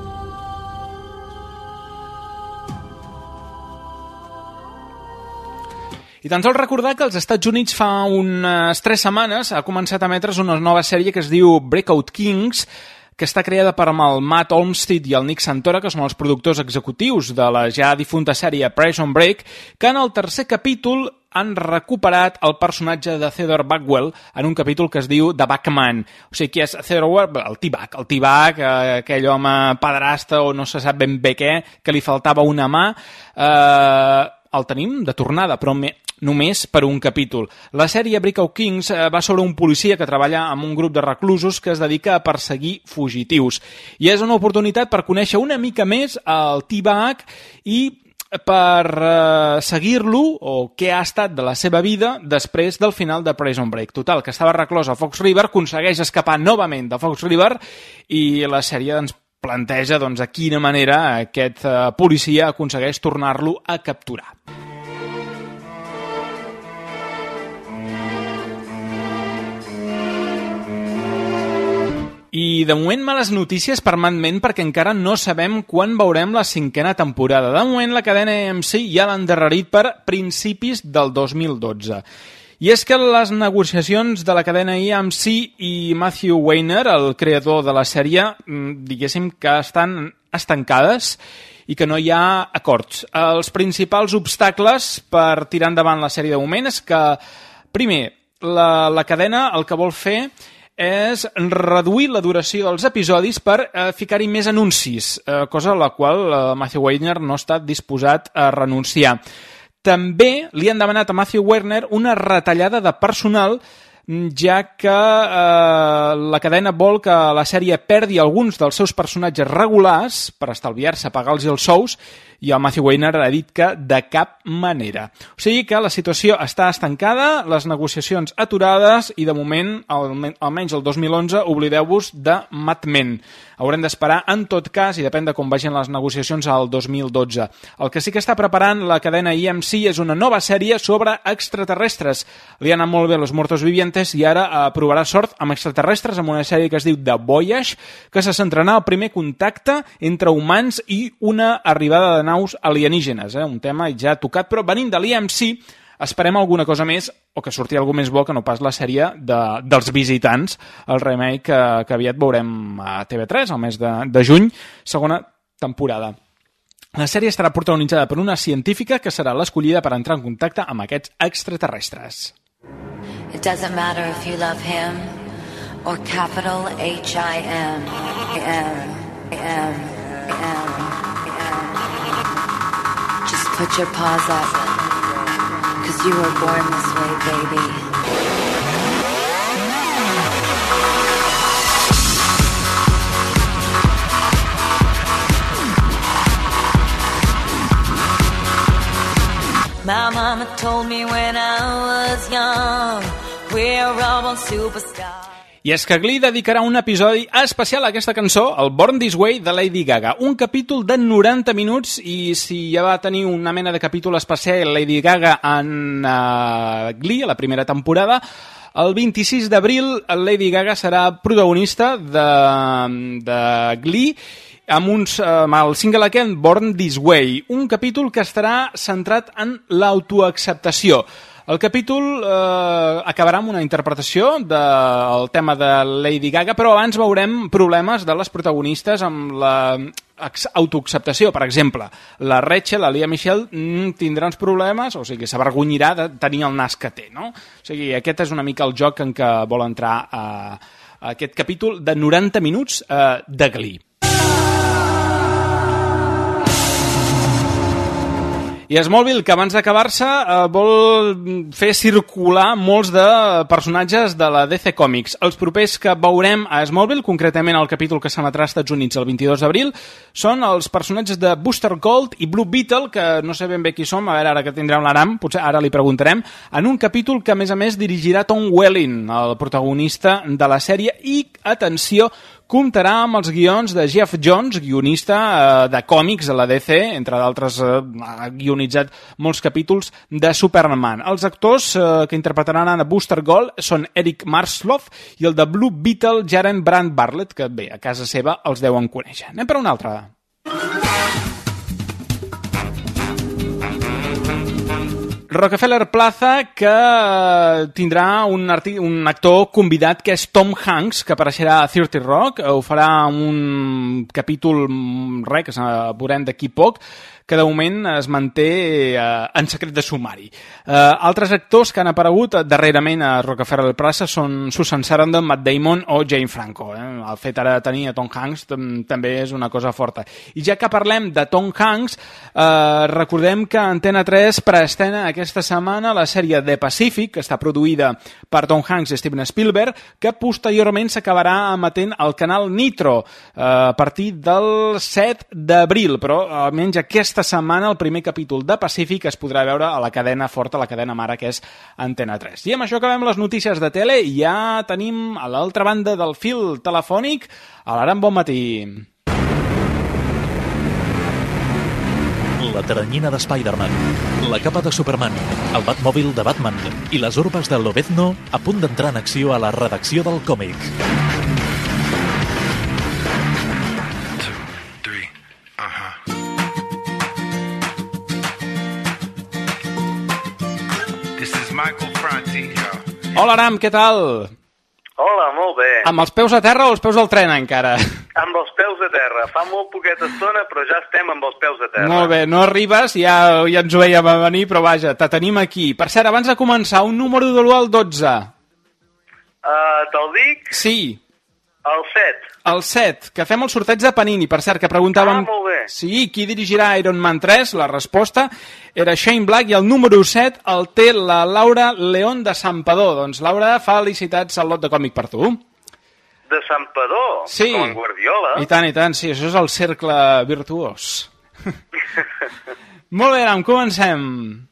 I tan sols recordar que als Estats Units fa unes 3 setmanes ha començat a emetre's una nova sèrie que es diu Breakout Kings, que està creada per el Matt Olmstead i el Nick Santora, que són els productors executius de la ja difunta sèrie Prison Break, que en el tercer capítol han recuperat el personatge de Theodore Bagwell en un capítol que es diu The Bagman. O sigui, qui és Theodore Bagwell? El T-Bag, aquell home padrasta o no se sap ben bé què, que li faltava una mà. El tenim de tornada, però només per un capítol. La sèrie Breakout Kings va sobre un policia que treballa amb un grup de reclusos que es dedica a perseguir fugitius. I és una oportunitat per conèixer una mica més el T-Bag i per seguir-lo o què ha estat de la seva vida després del final de Prison Break. Total, que estava reclòs a Fox River, aconsegueix escapar novament de Fox River i la sèrie ens planteja de quina manera aquest policia aconsegueix tornar-lo a capturar. I de moment males notícies permanentment perquè encara no sabem quan veurem la 5a temporada. De moment la cadena AMC ja l'ha endarrerit per principis del 2012. I és que les negociacions de la cadena AMC i Matthew Weiner, el creador de la sèrie, diguéssim que estan estancades i que no hi ha acords. Els principals obstacles per tirar endavant la sèrie de moment és que, primer, la cadena el que vol fer és reduir la duració dels episodis per ficar-hi més anuncis, cosa a la qual Matthew Weiner no ha estat disposat a renunciar. També li han demanat a Matthew Weiner una retallada de personal, ja que la cadena vol que la sèrie perdi alguns dels seus personatges regulars per estalviar-se pagar-los els sous, i el Matthew Weiner ha dit que de cap manera. O sigui que la situació està estancada, les negociacions aturades i de moment, almenys el 2011, oblideu-vos de Mad Men. Haurem d'esperar, en tot cas, i depèn de com vagin les negociacions, al 2012. El que sí que està preparant la cadena AMC és una nova sèrie sobre extraterrestres. Li ha anat molt bé Los Muertos Vivientes i ara provarà sort amb extraterrestres amb una sèrie que es diu The Voyage, que se centrarà el primer contacte entre humans i una arribada de naus alienígenes, un tema ja tocat, però venint de l'AMC esperem alguna cosa més, o que surti alguna més bo que no pas la sèrie dels Visitants, el remake que aviat veurem a TV3 al mes de juny, segona temporada. La sèrie estarà protagonitzada per una científica que serà l'escollida per entrar en contacte amb aquests extraterrestres. It doesn't matter if you love him or capital H-I-M. Just put your paws up, 'cause you were born this way, baby. My mama told me when I was young, we're all born superstars. I és que Glee dedicarà un episodi especial a aquesta cançó, el Born This Way de Lady Gaga. Un capítol de 90 minuts i si ja va tenir una mena de capítol especial Lady Gaga en Glee, a la primera temporada, el 26 d'abril Lady Gaga serà protagonista de Glee amb el single aquest, Born This Way, un capítol que estarà centrat en l'autoacceptació. El capítol acabarà amb una interpretació del tema de Lady Gaga, però abans veurem problemes de les protagonistes amb l'autoacceptació. Per exemple, la Rachel, la Lea Michele, tindrà uns problemes, o sigui, s'avergonyirà de tenir el nas que té, no? O sigui, aquest és una mica el joc en què vol entrar a aquest capítol de 90 minuts de Glee. I Smallville, que abans d'acabar-se vol fer circular molts de personatges de la DC Comics. Els propers que veurem a Smallville, concretament el capítol que s'emetrà als Estats Units el 22 d'abril, són els personatges de Booster Gold i Blue Beetle, que no sé ben bé qui som, a veure, ara que tindrem l'Aram, potser ara li preguntarem, en un capítol que a més dirigirà Tom Welling, el protagonista de la sèrie, i, atenció, comptarà amb els guions de Geoff Johns, guionista de còmics de la DC, entre d'altres ha guionitzat molts capítols de Superman. Els actors que interpretaran a Booster Gold són Eric Marsloff i el de Blue Beetle, Jaren Brand Bartlett, que bé, a casa seva els deuen conèixer. Anem per una altra. Rockefeller Plaza, que tindrà un actor convidat que és Tom Hanks, que apareixerà a 30 Rock, ho farà un capítol que veurem d'aquí poc, que de moment es manté en secret de sumari. Altres actors que han aparegut darrerament a Rockefeller Plaza són Susan Sarandon, Matt Damon o Jane Franco. El fet ara de tenir a Tom Hanks també és una cosa forta. I ja que parlem de Tom Hanks, recordem que Antena 3 preestrena aquesta setmana la sèrie The Pacific, que està produïda per Tom Hanks i Steven Spielberg, que posteriorment s'acabarà emetent al canal Nitro a partir del 7 d'abril, però almenys aquesta setmana el primer capítol de Pacific es podrà veure a la cadena forta, la cadena mare, que és Antena 3. I amb això acabem les notícies de tele i ja tenim a l'altra banda del fil telefònic a l'Aram. Bon matí. La teranyina de Spider-Man, la capa de Superman, el Batmòbil de Batman i les urbes de Lobezno a punt d'entrar en acció a la redacció del còmic. Hola, Aram, què tal? Hola, molt bé. Amb els peus a terra o els peus al tren, encara? Amb els peus a terra. terra. Fa molt poqueta estona, però ja estem amb els peus a terra. Molt bé, no arribes, ja ens ho veiem a venir, però vaja, te tenim aquí. Per cert, abans de començar, un número de l'1 al 12. Te'l dic? Sí. El 7. El 7, que fem el sorteig de Panini. Per cert, que preguntàvem... molt bé. Sí, qui dirigirà Iron Man 3? La resposta era Shane Black i el número 7 el té la Laura León de Santpedor. Doncs, Laura, felicitats al lot de còmic per tu. De Santpedor? Sí. Com en Guardiola? I tant, sí, això és el cercle virtuós. Molt bé, Aram, comencem.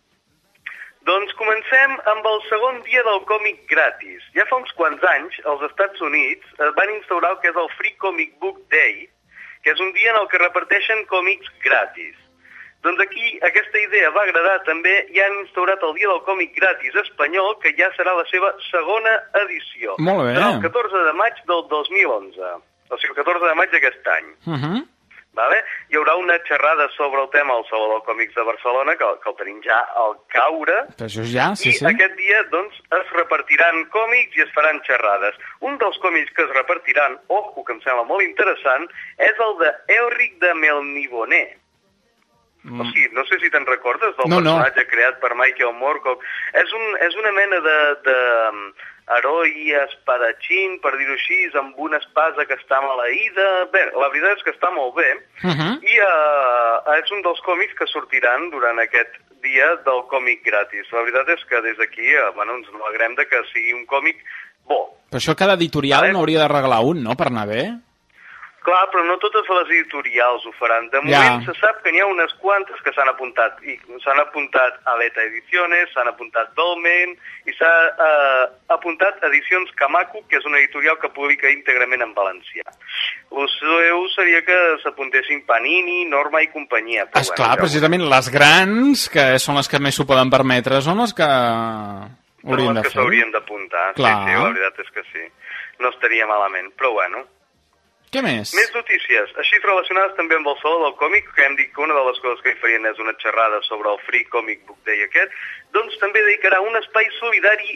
Doncs comencem amb el segon dia del còmic gratis. Ja fa uns quants anys, als Estats Units, van instaurar el que és el Free Comic Book Day, que és un dia en el que reparteixen còmics gratis. Doncs aquí aquesta idea va agradar també i han instaurat el dia del còmic gratis espanyol, que ja serà la seva segona edició. Molt bé. Serà el 14 de maig del 2011, o sigui, el 14 de maig d'aquest any. Vale? Hi haurà una xerrada sobre el tema al Saló del Còmics de Barcelona, que el tenim ja al caure. Però això ja, sí. I aquest dia, doncs, es repartiran còmics i es faran xerrades. Un dels còmics que es repartiran, ojo, que em sembla molt interessant, és el de Elric de Melniboné. O sigui, no sé si te'n recordes del personatge creat per Michael Moorcock. És una mena de heroi espadatxín, per dir-ho així, amb una espasa que està maleïda. Bé, la veritat és que està molt bé. I és un dels còmics que sortiran durant aquest dia del còmic gratis. La veritat és que des d'aquí ens alegrem de que sigui un còmic bo. Però això cada editorial n'hauria de regalar un, no?, per anar bé? Clar, però no totes les editorials ho faran. De moment se sap que n'hi ha unes quantes que s'han apuntat. I s'han apuntat a Aleta Ediciones, s'han apuntat Dolmen, i s'ha apuntat Edicions Camacu, que és una editorial que publica íntegrament en valencià. El seu seria que s'apuntessin Panini, Norma i companyia. Esclar, precisament les grans, que són les que més s'ho poden permetre, són les que haurien de fer. Són les que s'haurien d'apuntar. Sí, la veritat és que sí. No estaria malament, però bueno. Què més? Més notícies, així relacionades també amb el Saló del Còmic, que hem dit que una de les coses que hi farien és una xerrada sobre el Free Comic Book Day aquest, doncs també dedicarà un espai solidari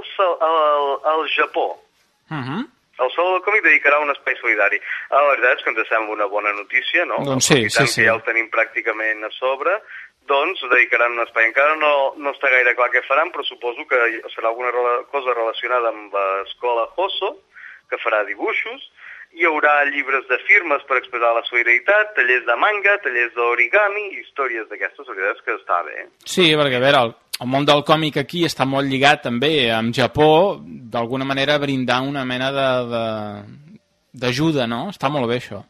al Japó. El Saló del Còmic dedicarà un espai solidari. La veritat és que ens sembla una bona notícia, no? Doncs sí. Que ja el tenim pràcticament a sobre, doncs dedicaran un espai. Encara no està gaire clar què faran, però suposo que serà alguna cosa relacionada amb l'escola Hosso, que farà dibuixos. Hi haurà llibres de firmes per expressar la solidaritat, tallers de manga, tallers d'origami, històries d'aquestes, la veritat és que està bé. Sí, perquè a veure, el món del còmic aquí està molt lligat també amb Japó, d'alguna manera brindar una mena d'ajuda, no? Està molt bé això.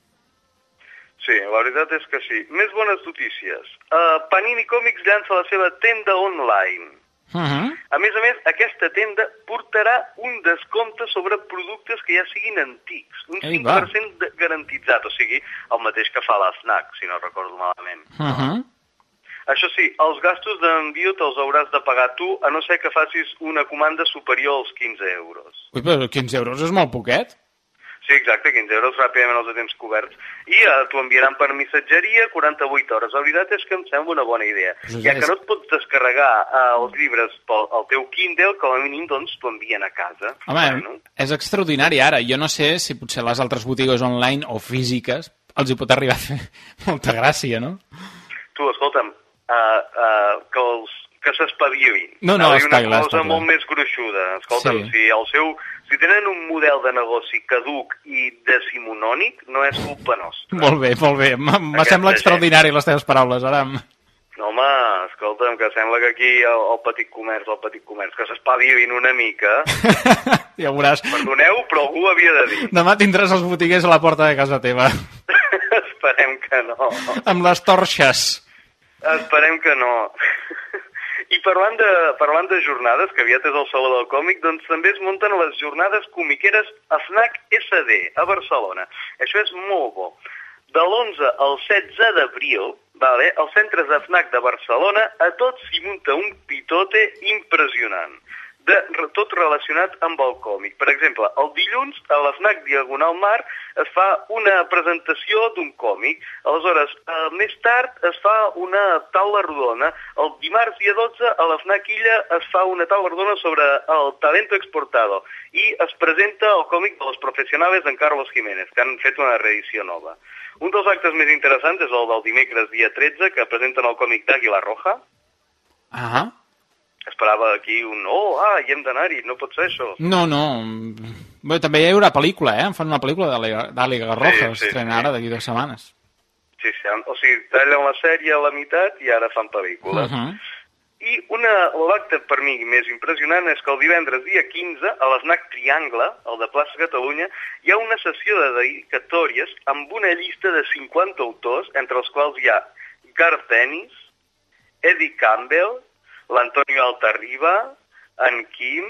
Sí, la veritat és que sí. Més bones notícies. Panini Comics llança la seva tenda online. A més, aquesta tenda portarà un descompte sobre productes que ja siguin antics. Un 5% garantitzat, o sigui, el mateix que fa la FNAC, si no recordo malament. Això sí, els gastos d'envio te'ls hauràs de pagar tu, a no ser que facis una comanda superior als 15 euros. Ui, però 15 euros és molt poquet. Sí, exacte, 15 euros ràpidament els temps coberts. I t'ho enviaran per missatgeria 48 hores. La veritat és que em sembla una bona idea. Ja que no et pots descarregar els llibres pel teu Kindle, com a mínim doncs t'ho envien a casa. Home, és extraordinari ara. Jo no sé si potser les altres botigues online o físiques els hi pot arribar a fer molta gràcia, no? Tu, escolta'm, que s'espavilin. No, està clar. Una cosa molt més gruixuda. Escolta'm, si tenen un model de negoci caduc i decimonònic, no és culpa nostra. Molt bé. Me sembla extraordinari les teves paraules, Aram. No, home, escolta'm, que sembla que aquí el petit comerç, que s'espavilin una mica. Ja veuràs. Perdoneu, però algú havia de dir. Demà tindràs els botiguers a la porta de casa teva. Esperem que no. Amb les torxes. Esperem que no. I parlant de jornades, que aviat és el Saló del Còmic, doncs també es munten les jornades comiqueres a FNAC SD, a Barcelona. Això és molt bo. De l'11 al 16 d'abril, als centres de FNAC de Barcelona, a tots s'hi munta un pitote impressionant. tot relacionat amb el còmic. Per exemple, el dilluns a l'Fnac Diagonal Mar es fa una presentació d'un còmic. Aleshores, més tard es fa una taula rodona. El dimarts dia 12 a l'Fnac Illa es fa una taula rodona sobre el talento exportado i es presenta el còmic de Los Profesionales d'en Carlos Jiménez, que han fet una reedició nova. Un dels actes més interessants és el del dimecres dia 13, que presenten el còmic d'Àguila Roja. Esperava aquí hi hem d'anar-hi, no pot ser això. No. Bé, també hi haurà pel·lícula, Em fan una pel·lícula d'Àguila Roja, estrena ara d'aquí 2 setmanes. Sí, o sigui, tallen la sèrie a la meitat i ara fan pel·lícula. I l'acte per mi més impressionant és que el divendres dia 15, a l'Snac Triangle, el de Plaça Catalunya, hi ha una sessió de dedicatòries amb una llista de 50 autors, entre els quals hi ha Garth Ennis, Eddie Campbell, l'Antonio Altarriba, en Kim,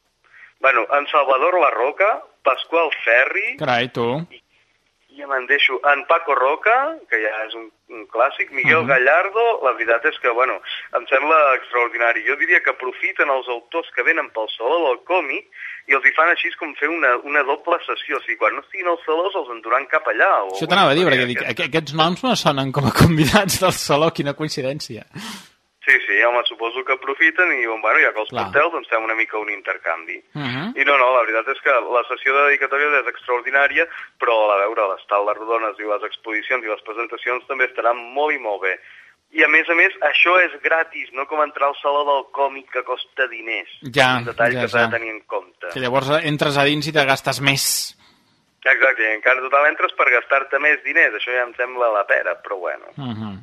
en Salvador Larroca, Pasqual Ferri... Carai, tu. Ja me'n deixo. En Paco Roca, que ja és un clàssic, Miguel Gallardo, la veritat és que, em sembla extraordinari. Jo diria que aprofiten els autors que venen pel Saló del Còmic i els hi fan així com fer una doble sessió. O sigui, quan no estiguin als salons els enduran cap allà. Això t'anava a dir, perquè aquests noms no sonen com a convidats del Saló, quina coincidència. Sí, home, suposo que aprofiten i diuen, ja que els porteu, doncs fem una mica un intercanvi. I no, la veritat és que la sessió de dedicatòria és extraordinària, però a veure, les taules rodones i les exposicions i les presentacions també estaran molt i molt bé. I a més, això és gratis, no com entrar al Saló del Còmic que costa diners. Un detall que s'ha de tenir en compte. Que llavors entres a dins i te gastes més. Exacte, i encara total entres per gastar-te més diners, això ja em sembla la pera, però bueno.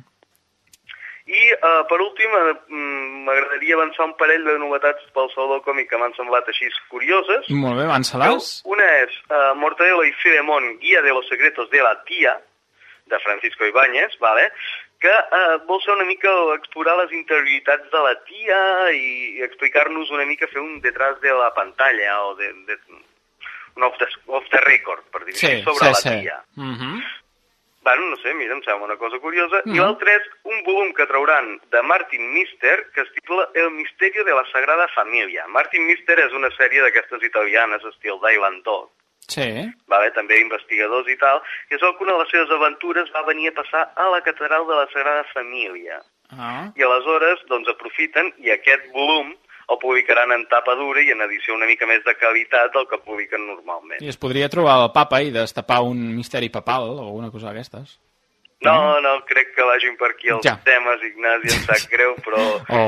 I, per últim, m'agradaria avançar un parell de novetats pel Saló del Còmic que m'han semblat així curioses. Molt bé, avança-les. Una és Mortadelo y Filemón, Guía de los secretos de la tía, de Francisco Ibáñez, que vol ser una mica explorar les interioritats de la tia i explicar-nos una mica, fer un detrás de la pantalla o un off the record, per dir-ho sobre la tia. No sé, mira, em sembla una cosa curiosa. I l'altre és un volum que trauran de Martin Mister que es titula El misterio de la Sagrada Família. Martin Mister és una sèrie d'aquestes italianes, estil d'Island Dog. Sí. També investigadors i tal, i és el que una de les seves aventures va venir a passar a la catedral de la Sagrada Família. I aleshores, doncs, aprofiten i aquest volum el publicaran en tapa dura i en edició una mica més de qualitat del que publiquen normalment. I es podria trobar el papa i destapar un misteri papal o alguna cosa d'aquestes? No, crec que vagin per aquí els temes, Ignasi, em sap greu, però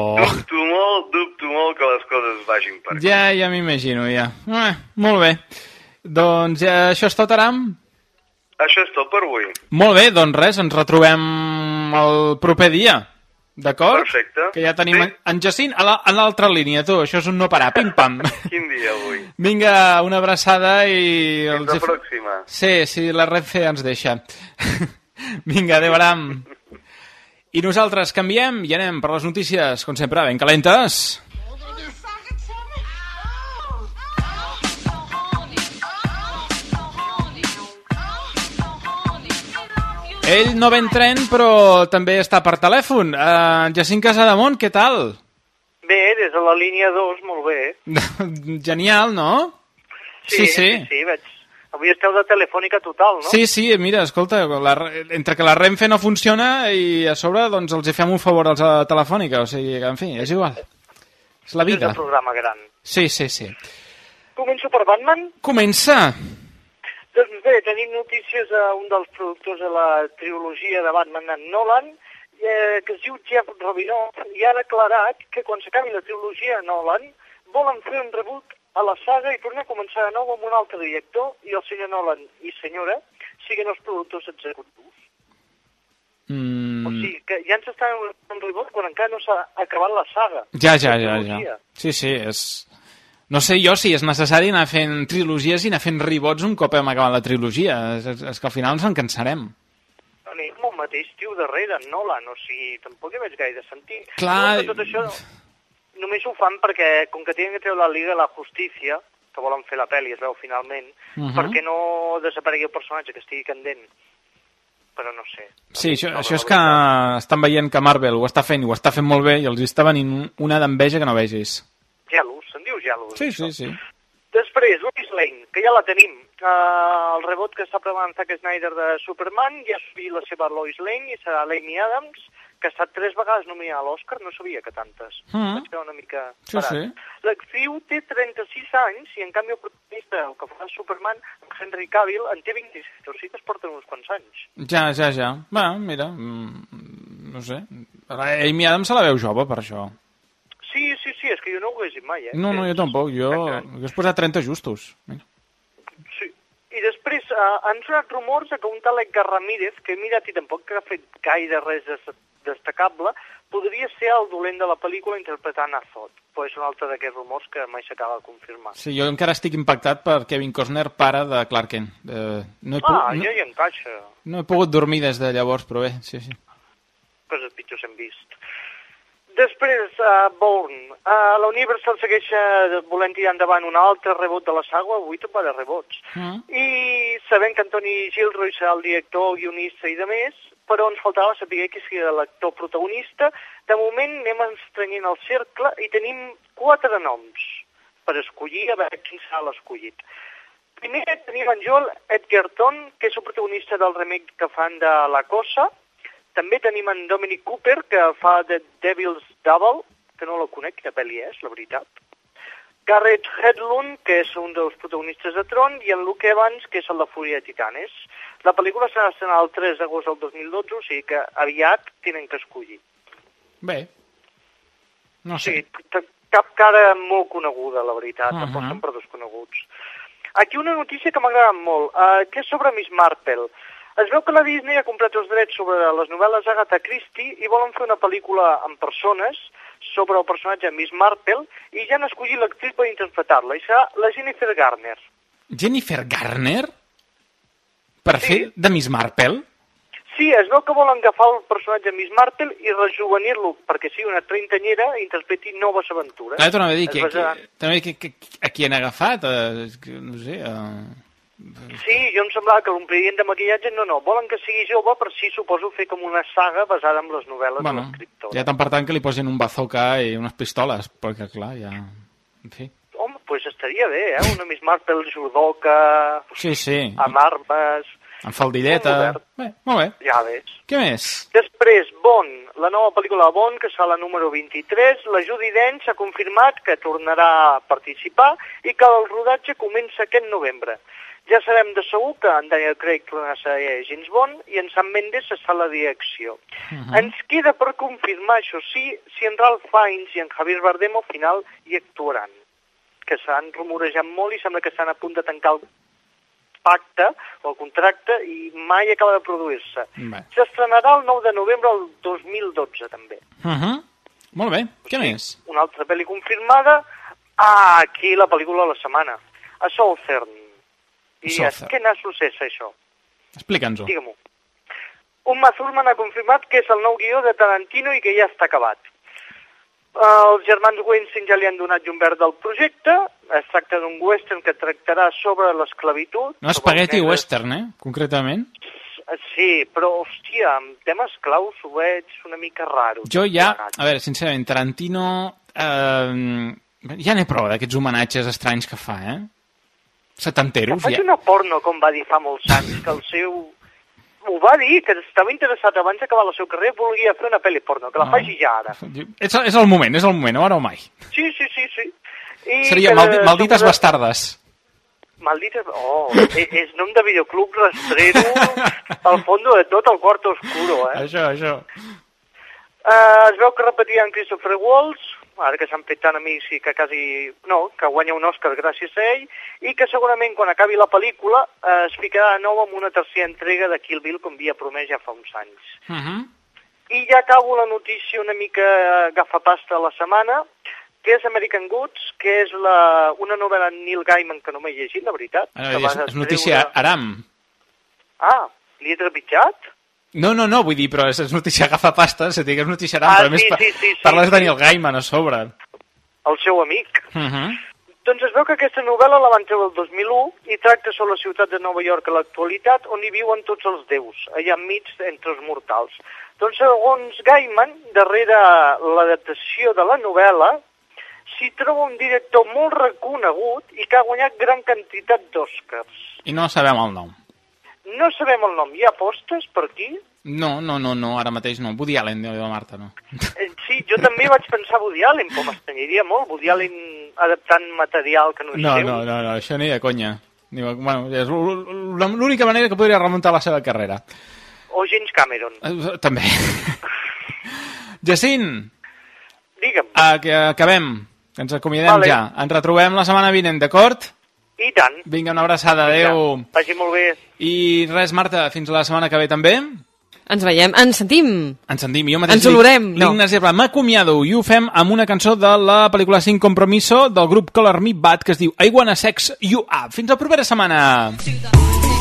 dubto molt que les coses vagin per aquí. Ja m'imagino, ja. Molt bé. Doncs això és tot, Aram? Això és tot per avui. Molt bé, doncs res, ens retrobem el proper dia. D'acord? Perfecte. Que ja tenim en Jacint a l'altra línia, tu. Això és un no parar, pim-pam. Quin dia avui? Vinga, una abraçada i... Fins la pròxima. Sí, la Renfe ens deixa. Vinga, adéu, Aram. I nosaltres canviem i anem per les notícies, com sempre, ben calentes. Ell no ve en tren, però també està per telèfon. Jacint Casademont, què tal? Bé, des de la línia 2, molt bé. Genial, no? Sí, veig. Avui esteu de telefònica total, no? Sí, mira, escolta, entre que la Renfe no funciona i a sobre doncs els fem un favor als de telefònica, o sigui que, en fi, és igual. És la vida. És un programa gran. Sí. Començo per Batman? Comença! Doncs bé, tenim notícies a un dels productors de la trilogia de Batman en Nolan, que es diu Jeff Robinott, i ha declarat que quan s'acabi la trilogia Nolan volen fer un reboot a la saga i tornar a començar de nou amb un altre director i el senyor Nolan i senyora siguin els productors executius. O sigui, que ja ens estan en reboot quan encara no s'ha acabat la saga. Ja. Sí, és... No sé jo si és necessari anar fent trilogies i anar fent reboots un cop hem acabat la trilogia. És que al final ens en cansarem. Anem el mateix tio darrere, Nolan, o sigui, tampoc hi veig gaire sentit. Clar... Tot això només ho fan perquè, com que tenen que treure la Liga de la Justícia, que volen fer la pel·li, es veu finalment, perquè no desaparegui el personatge, que estigui candent. Però no sé. Sí, això és que estan veient que Marvel ho està fent i ho està fent molt bé i els està venint una d'enveja que no vegis. Gelus, se'n diu elogiar-los. Sí. Després, Lois Lane, que ja la tenim. El rebot que està preparant Zack Snyder de Superman, ja subí la seva Lois Lane i serà l'Amy Adams, que ha estat 3 vegades nominada a l'Oscar, no sabia que tantes. Vaig quedar una mica parat. Sí. L'actriu té 36 anys i, en canvi, el protagonista, el que fa Superman, Henry Cavill, en té 27, o sigui que es porten uns quants anys. Ja. Va, mira, no sé. Amy Adams se la veu jove, per això. Sí, és que jo no ho hagués dit mai, No, jo tampoc, jo he posat 30 justos. Mira. Sí, i després han sonat rumors que un tal Edgar Ramírez, que he mirat i tampoc ha fet gaire res destacable, podria ser el dolent de la pel·lícula interpretant a Zod. Però és un altre d'aquests rumors que mai s'acaba de confirmar. Sí, jo encara estic impactat per Kevin Costner, pare de Clark Kent. Ja hi encaixa. No he pogut dormir des de llavors, però bé, sí. Coses pitjors hem vist. Després, Bourne. La Universal segueix volent tirar endavant un altre rebot de la saga, avui tot va de rebots. I sabent que Antoni Gilroy serà el director, guionista i de més, però ens faltava saber qui seria l'actor protagonista. De moment anem estrenyent el cercle i tenim 4 noms per escollir, a veure quin serà l'escollit. Primer tenim en Joel Edgerton, que és el protagonista del remake que fan de La Cosa. També tenim en Dominic Cooper, que fa The Devil's Double, que no la conec, quina pel·li és, la veritat. Garrett Hedlund, que és un dels protagonistes de Tron, i en Luke Evans, que és el de Fúria de Titanes. La pel·lícula s'ha d'estrenar el 3 d'agost del 2012, o sigui que aviat tenen que escollir. Bé, no sé. Sí, cap cara molt coneguda, la veritat, aposten per desconeguts. Aquí una notícia que m'ha agradat molt, que és sobre Miss Marple. Es veu que la Disney ha comprat els drets sobre les novel·les Agatha Christie i volen fer una pel·lícula amb persones sobre el personatge Miss Marple i ja han escollit l'actriu per interpretar-la, i serà la Jennifer Garner. Jennifer Garner? Per fer de Miss Marple? Sí, es veu que volen agafar el personatge Miss Marple i rejuvenir-lo perquè sigui una trentanyera i interpreti noves aventures. Clar, t'anava a dir que a qui han agafat? No sé... Sí, jo em semblava que l'omplirien de maquillatge, no, volen que sigui jove, per si suposo fer com una saga basada en les novel·les de l'escriptor. Ja tant per tant que li posin un bazooka i unes pistoles, perquè clar, ja... En fi. Home, doncs estaria bé, una Miss Marple judoka... Sí. Amb armes... Amb faldilleta... Bé, molt bé. Ja ves. Què més? Després, Bond, la nova pel·lícula de Bond, que serà la número 23. La Judi Dench ha confirmat que tornarà a participar i que el rodatge comença aquest novembre. Ja sabem de segur que en Daniel Craig tornarà a ser James Bond i en Sam Mendes està a la direcció. Ens queda per confirmar, això sí, si en Ralph Fiennes i en Javier Bardem al final hi actuaran, que s'han rumorejat molt i sembla que estan a punt de tancar el pacte o el contracte i mai acaba de produir-se. S'estrenarà el 9 de novembre del 2012 també. Molt bé, què més? Una altra pel·li confirmada, aquí la pel·lícula de la setmana, a Southern. I què n'ha sucès, això? Explica'ns-ho. Digue-m'ho. Uma Thurman ha confirmat que és el nou guió de Tarantino i que ja està acabat. Els germans Weinstein ja li han donat llum verd al projecte. Es tracta d'un western que tractarà sobre l'esclavitud. No, espagueti western, concretament. Sí, però, hòstia, amb temes claus ho veig una mica raro. Jo ja, a veure, sincerament, Tarantino... ja n'he prou d'aquests homenatges estranys que fa, setanteros. Que faig una porno, com va dir fa molts anys, que el seu... Ho va dir, que estava interessat abans d'acabar la seva carrera, volia fer una pel·li porno, que la faci ja ara. És el moment, ara o mai. Sí. Seria Maldites Bastardes. Maldites... és nom de videoclub rastrero, al fondo de tot, al cuarto oscuro, Això. Es veu que repetiran Christopher Waltz, ara que s'han fet tan amics i que que guanya un Òscar gràcies a ell, i que segurament quan acabi la pel·lícula es ficarà de nou amb una tercera entrega de Kill Bill, com havia promès ja fa uns anys. I ja acabo la notícia una mica gafapasta de la setmana, que és American Gods, que és una novel·la de Neil Gaiman que no m'he llegit, la veritat. És notícia Aram. Li he trepitjat? No, vull dir, però és notícia agafapasta, és a dir, que és notícia Aram, però a més parles de Neil Gaiman a sobre. El seu amic. Doncs es veu que aquesta novel·la la van treure el 2001 i tracta sobre la ciutat de Nova York a l'actualitat, on hi viuen tots els déus, allà enmig entre els mortals. Doncs segons Gaiman, darrere l'adaptació de la novel·la, s'hi troba un director molt reconegut i que ha guanyat gran quantitat d'Oscars. I no sabem el nom. No sabem el nom. Hi ha apostes per aquí? No, ara mateix no. Woody Allen, diu la Marta, no. Sí, jo també vaig pensar Woody Allen, com estanyaria molt, Woody Allen adaptant material que no és seu. No, això ni de conya. Bueno, és l'única manera que podria remuntar la seva carrera. O James Cameron. També. Jacint. Digue'm. Que acabem, que ens acomiadem ja. Ens retrobem la setmana vinent, d'acord? I tant. Vinga, una abraçada, adeu. Vagi molt bé. I res, Marta, fins la setmana que ve també. Ens veiem, ens sentim. Jo mateix ens olorem. M'acomiado i ho fem amb una cançó de la pel·lícula Sin Compromiso del grup Color Me Bad que es diu I Wanna Sex You Up. Fins la propera setmana.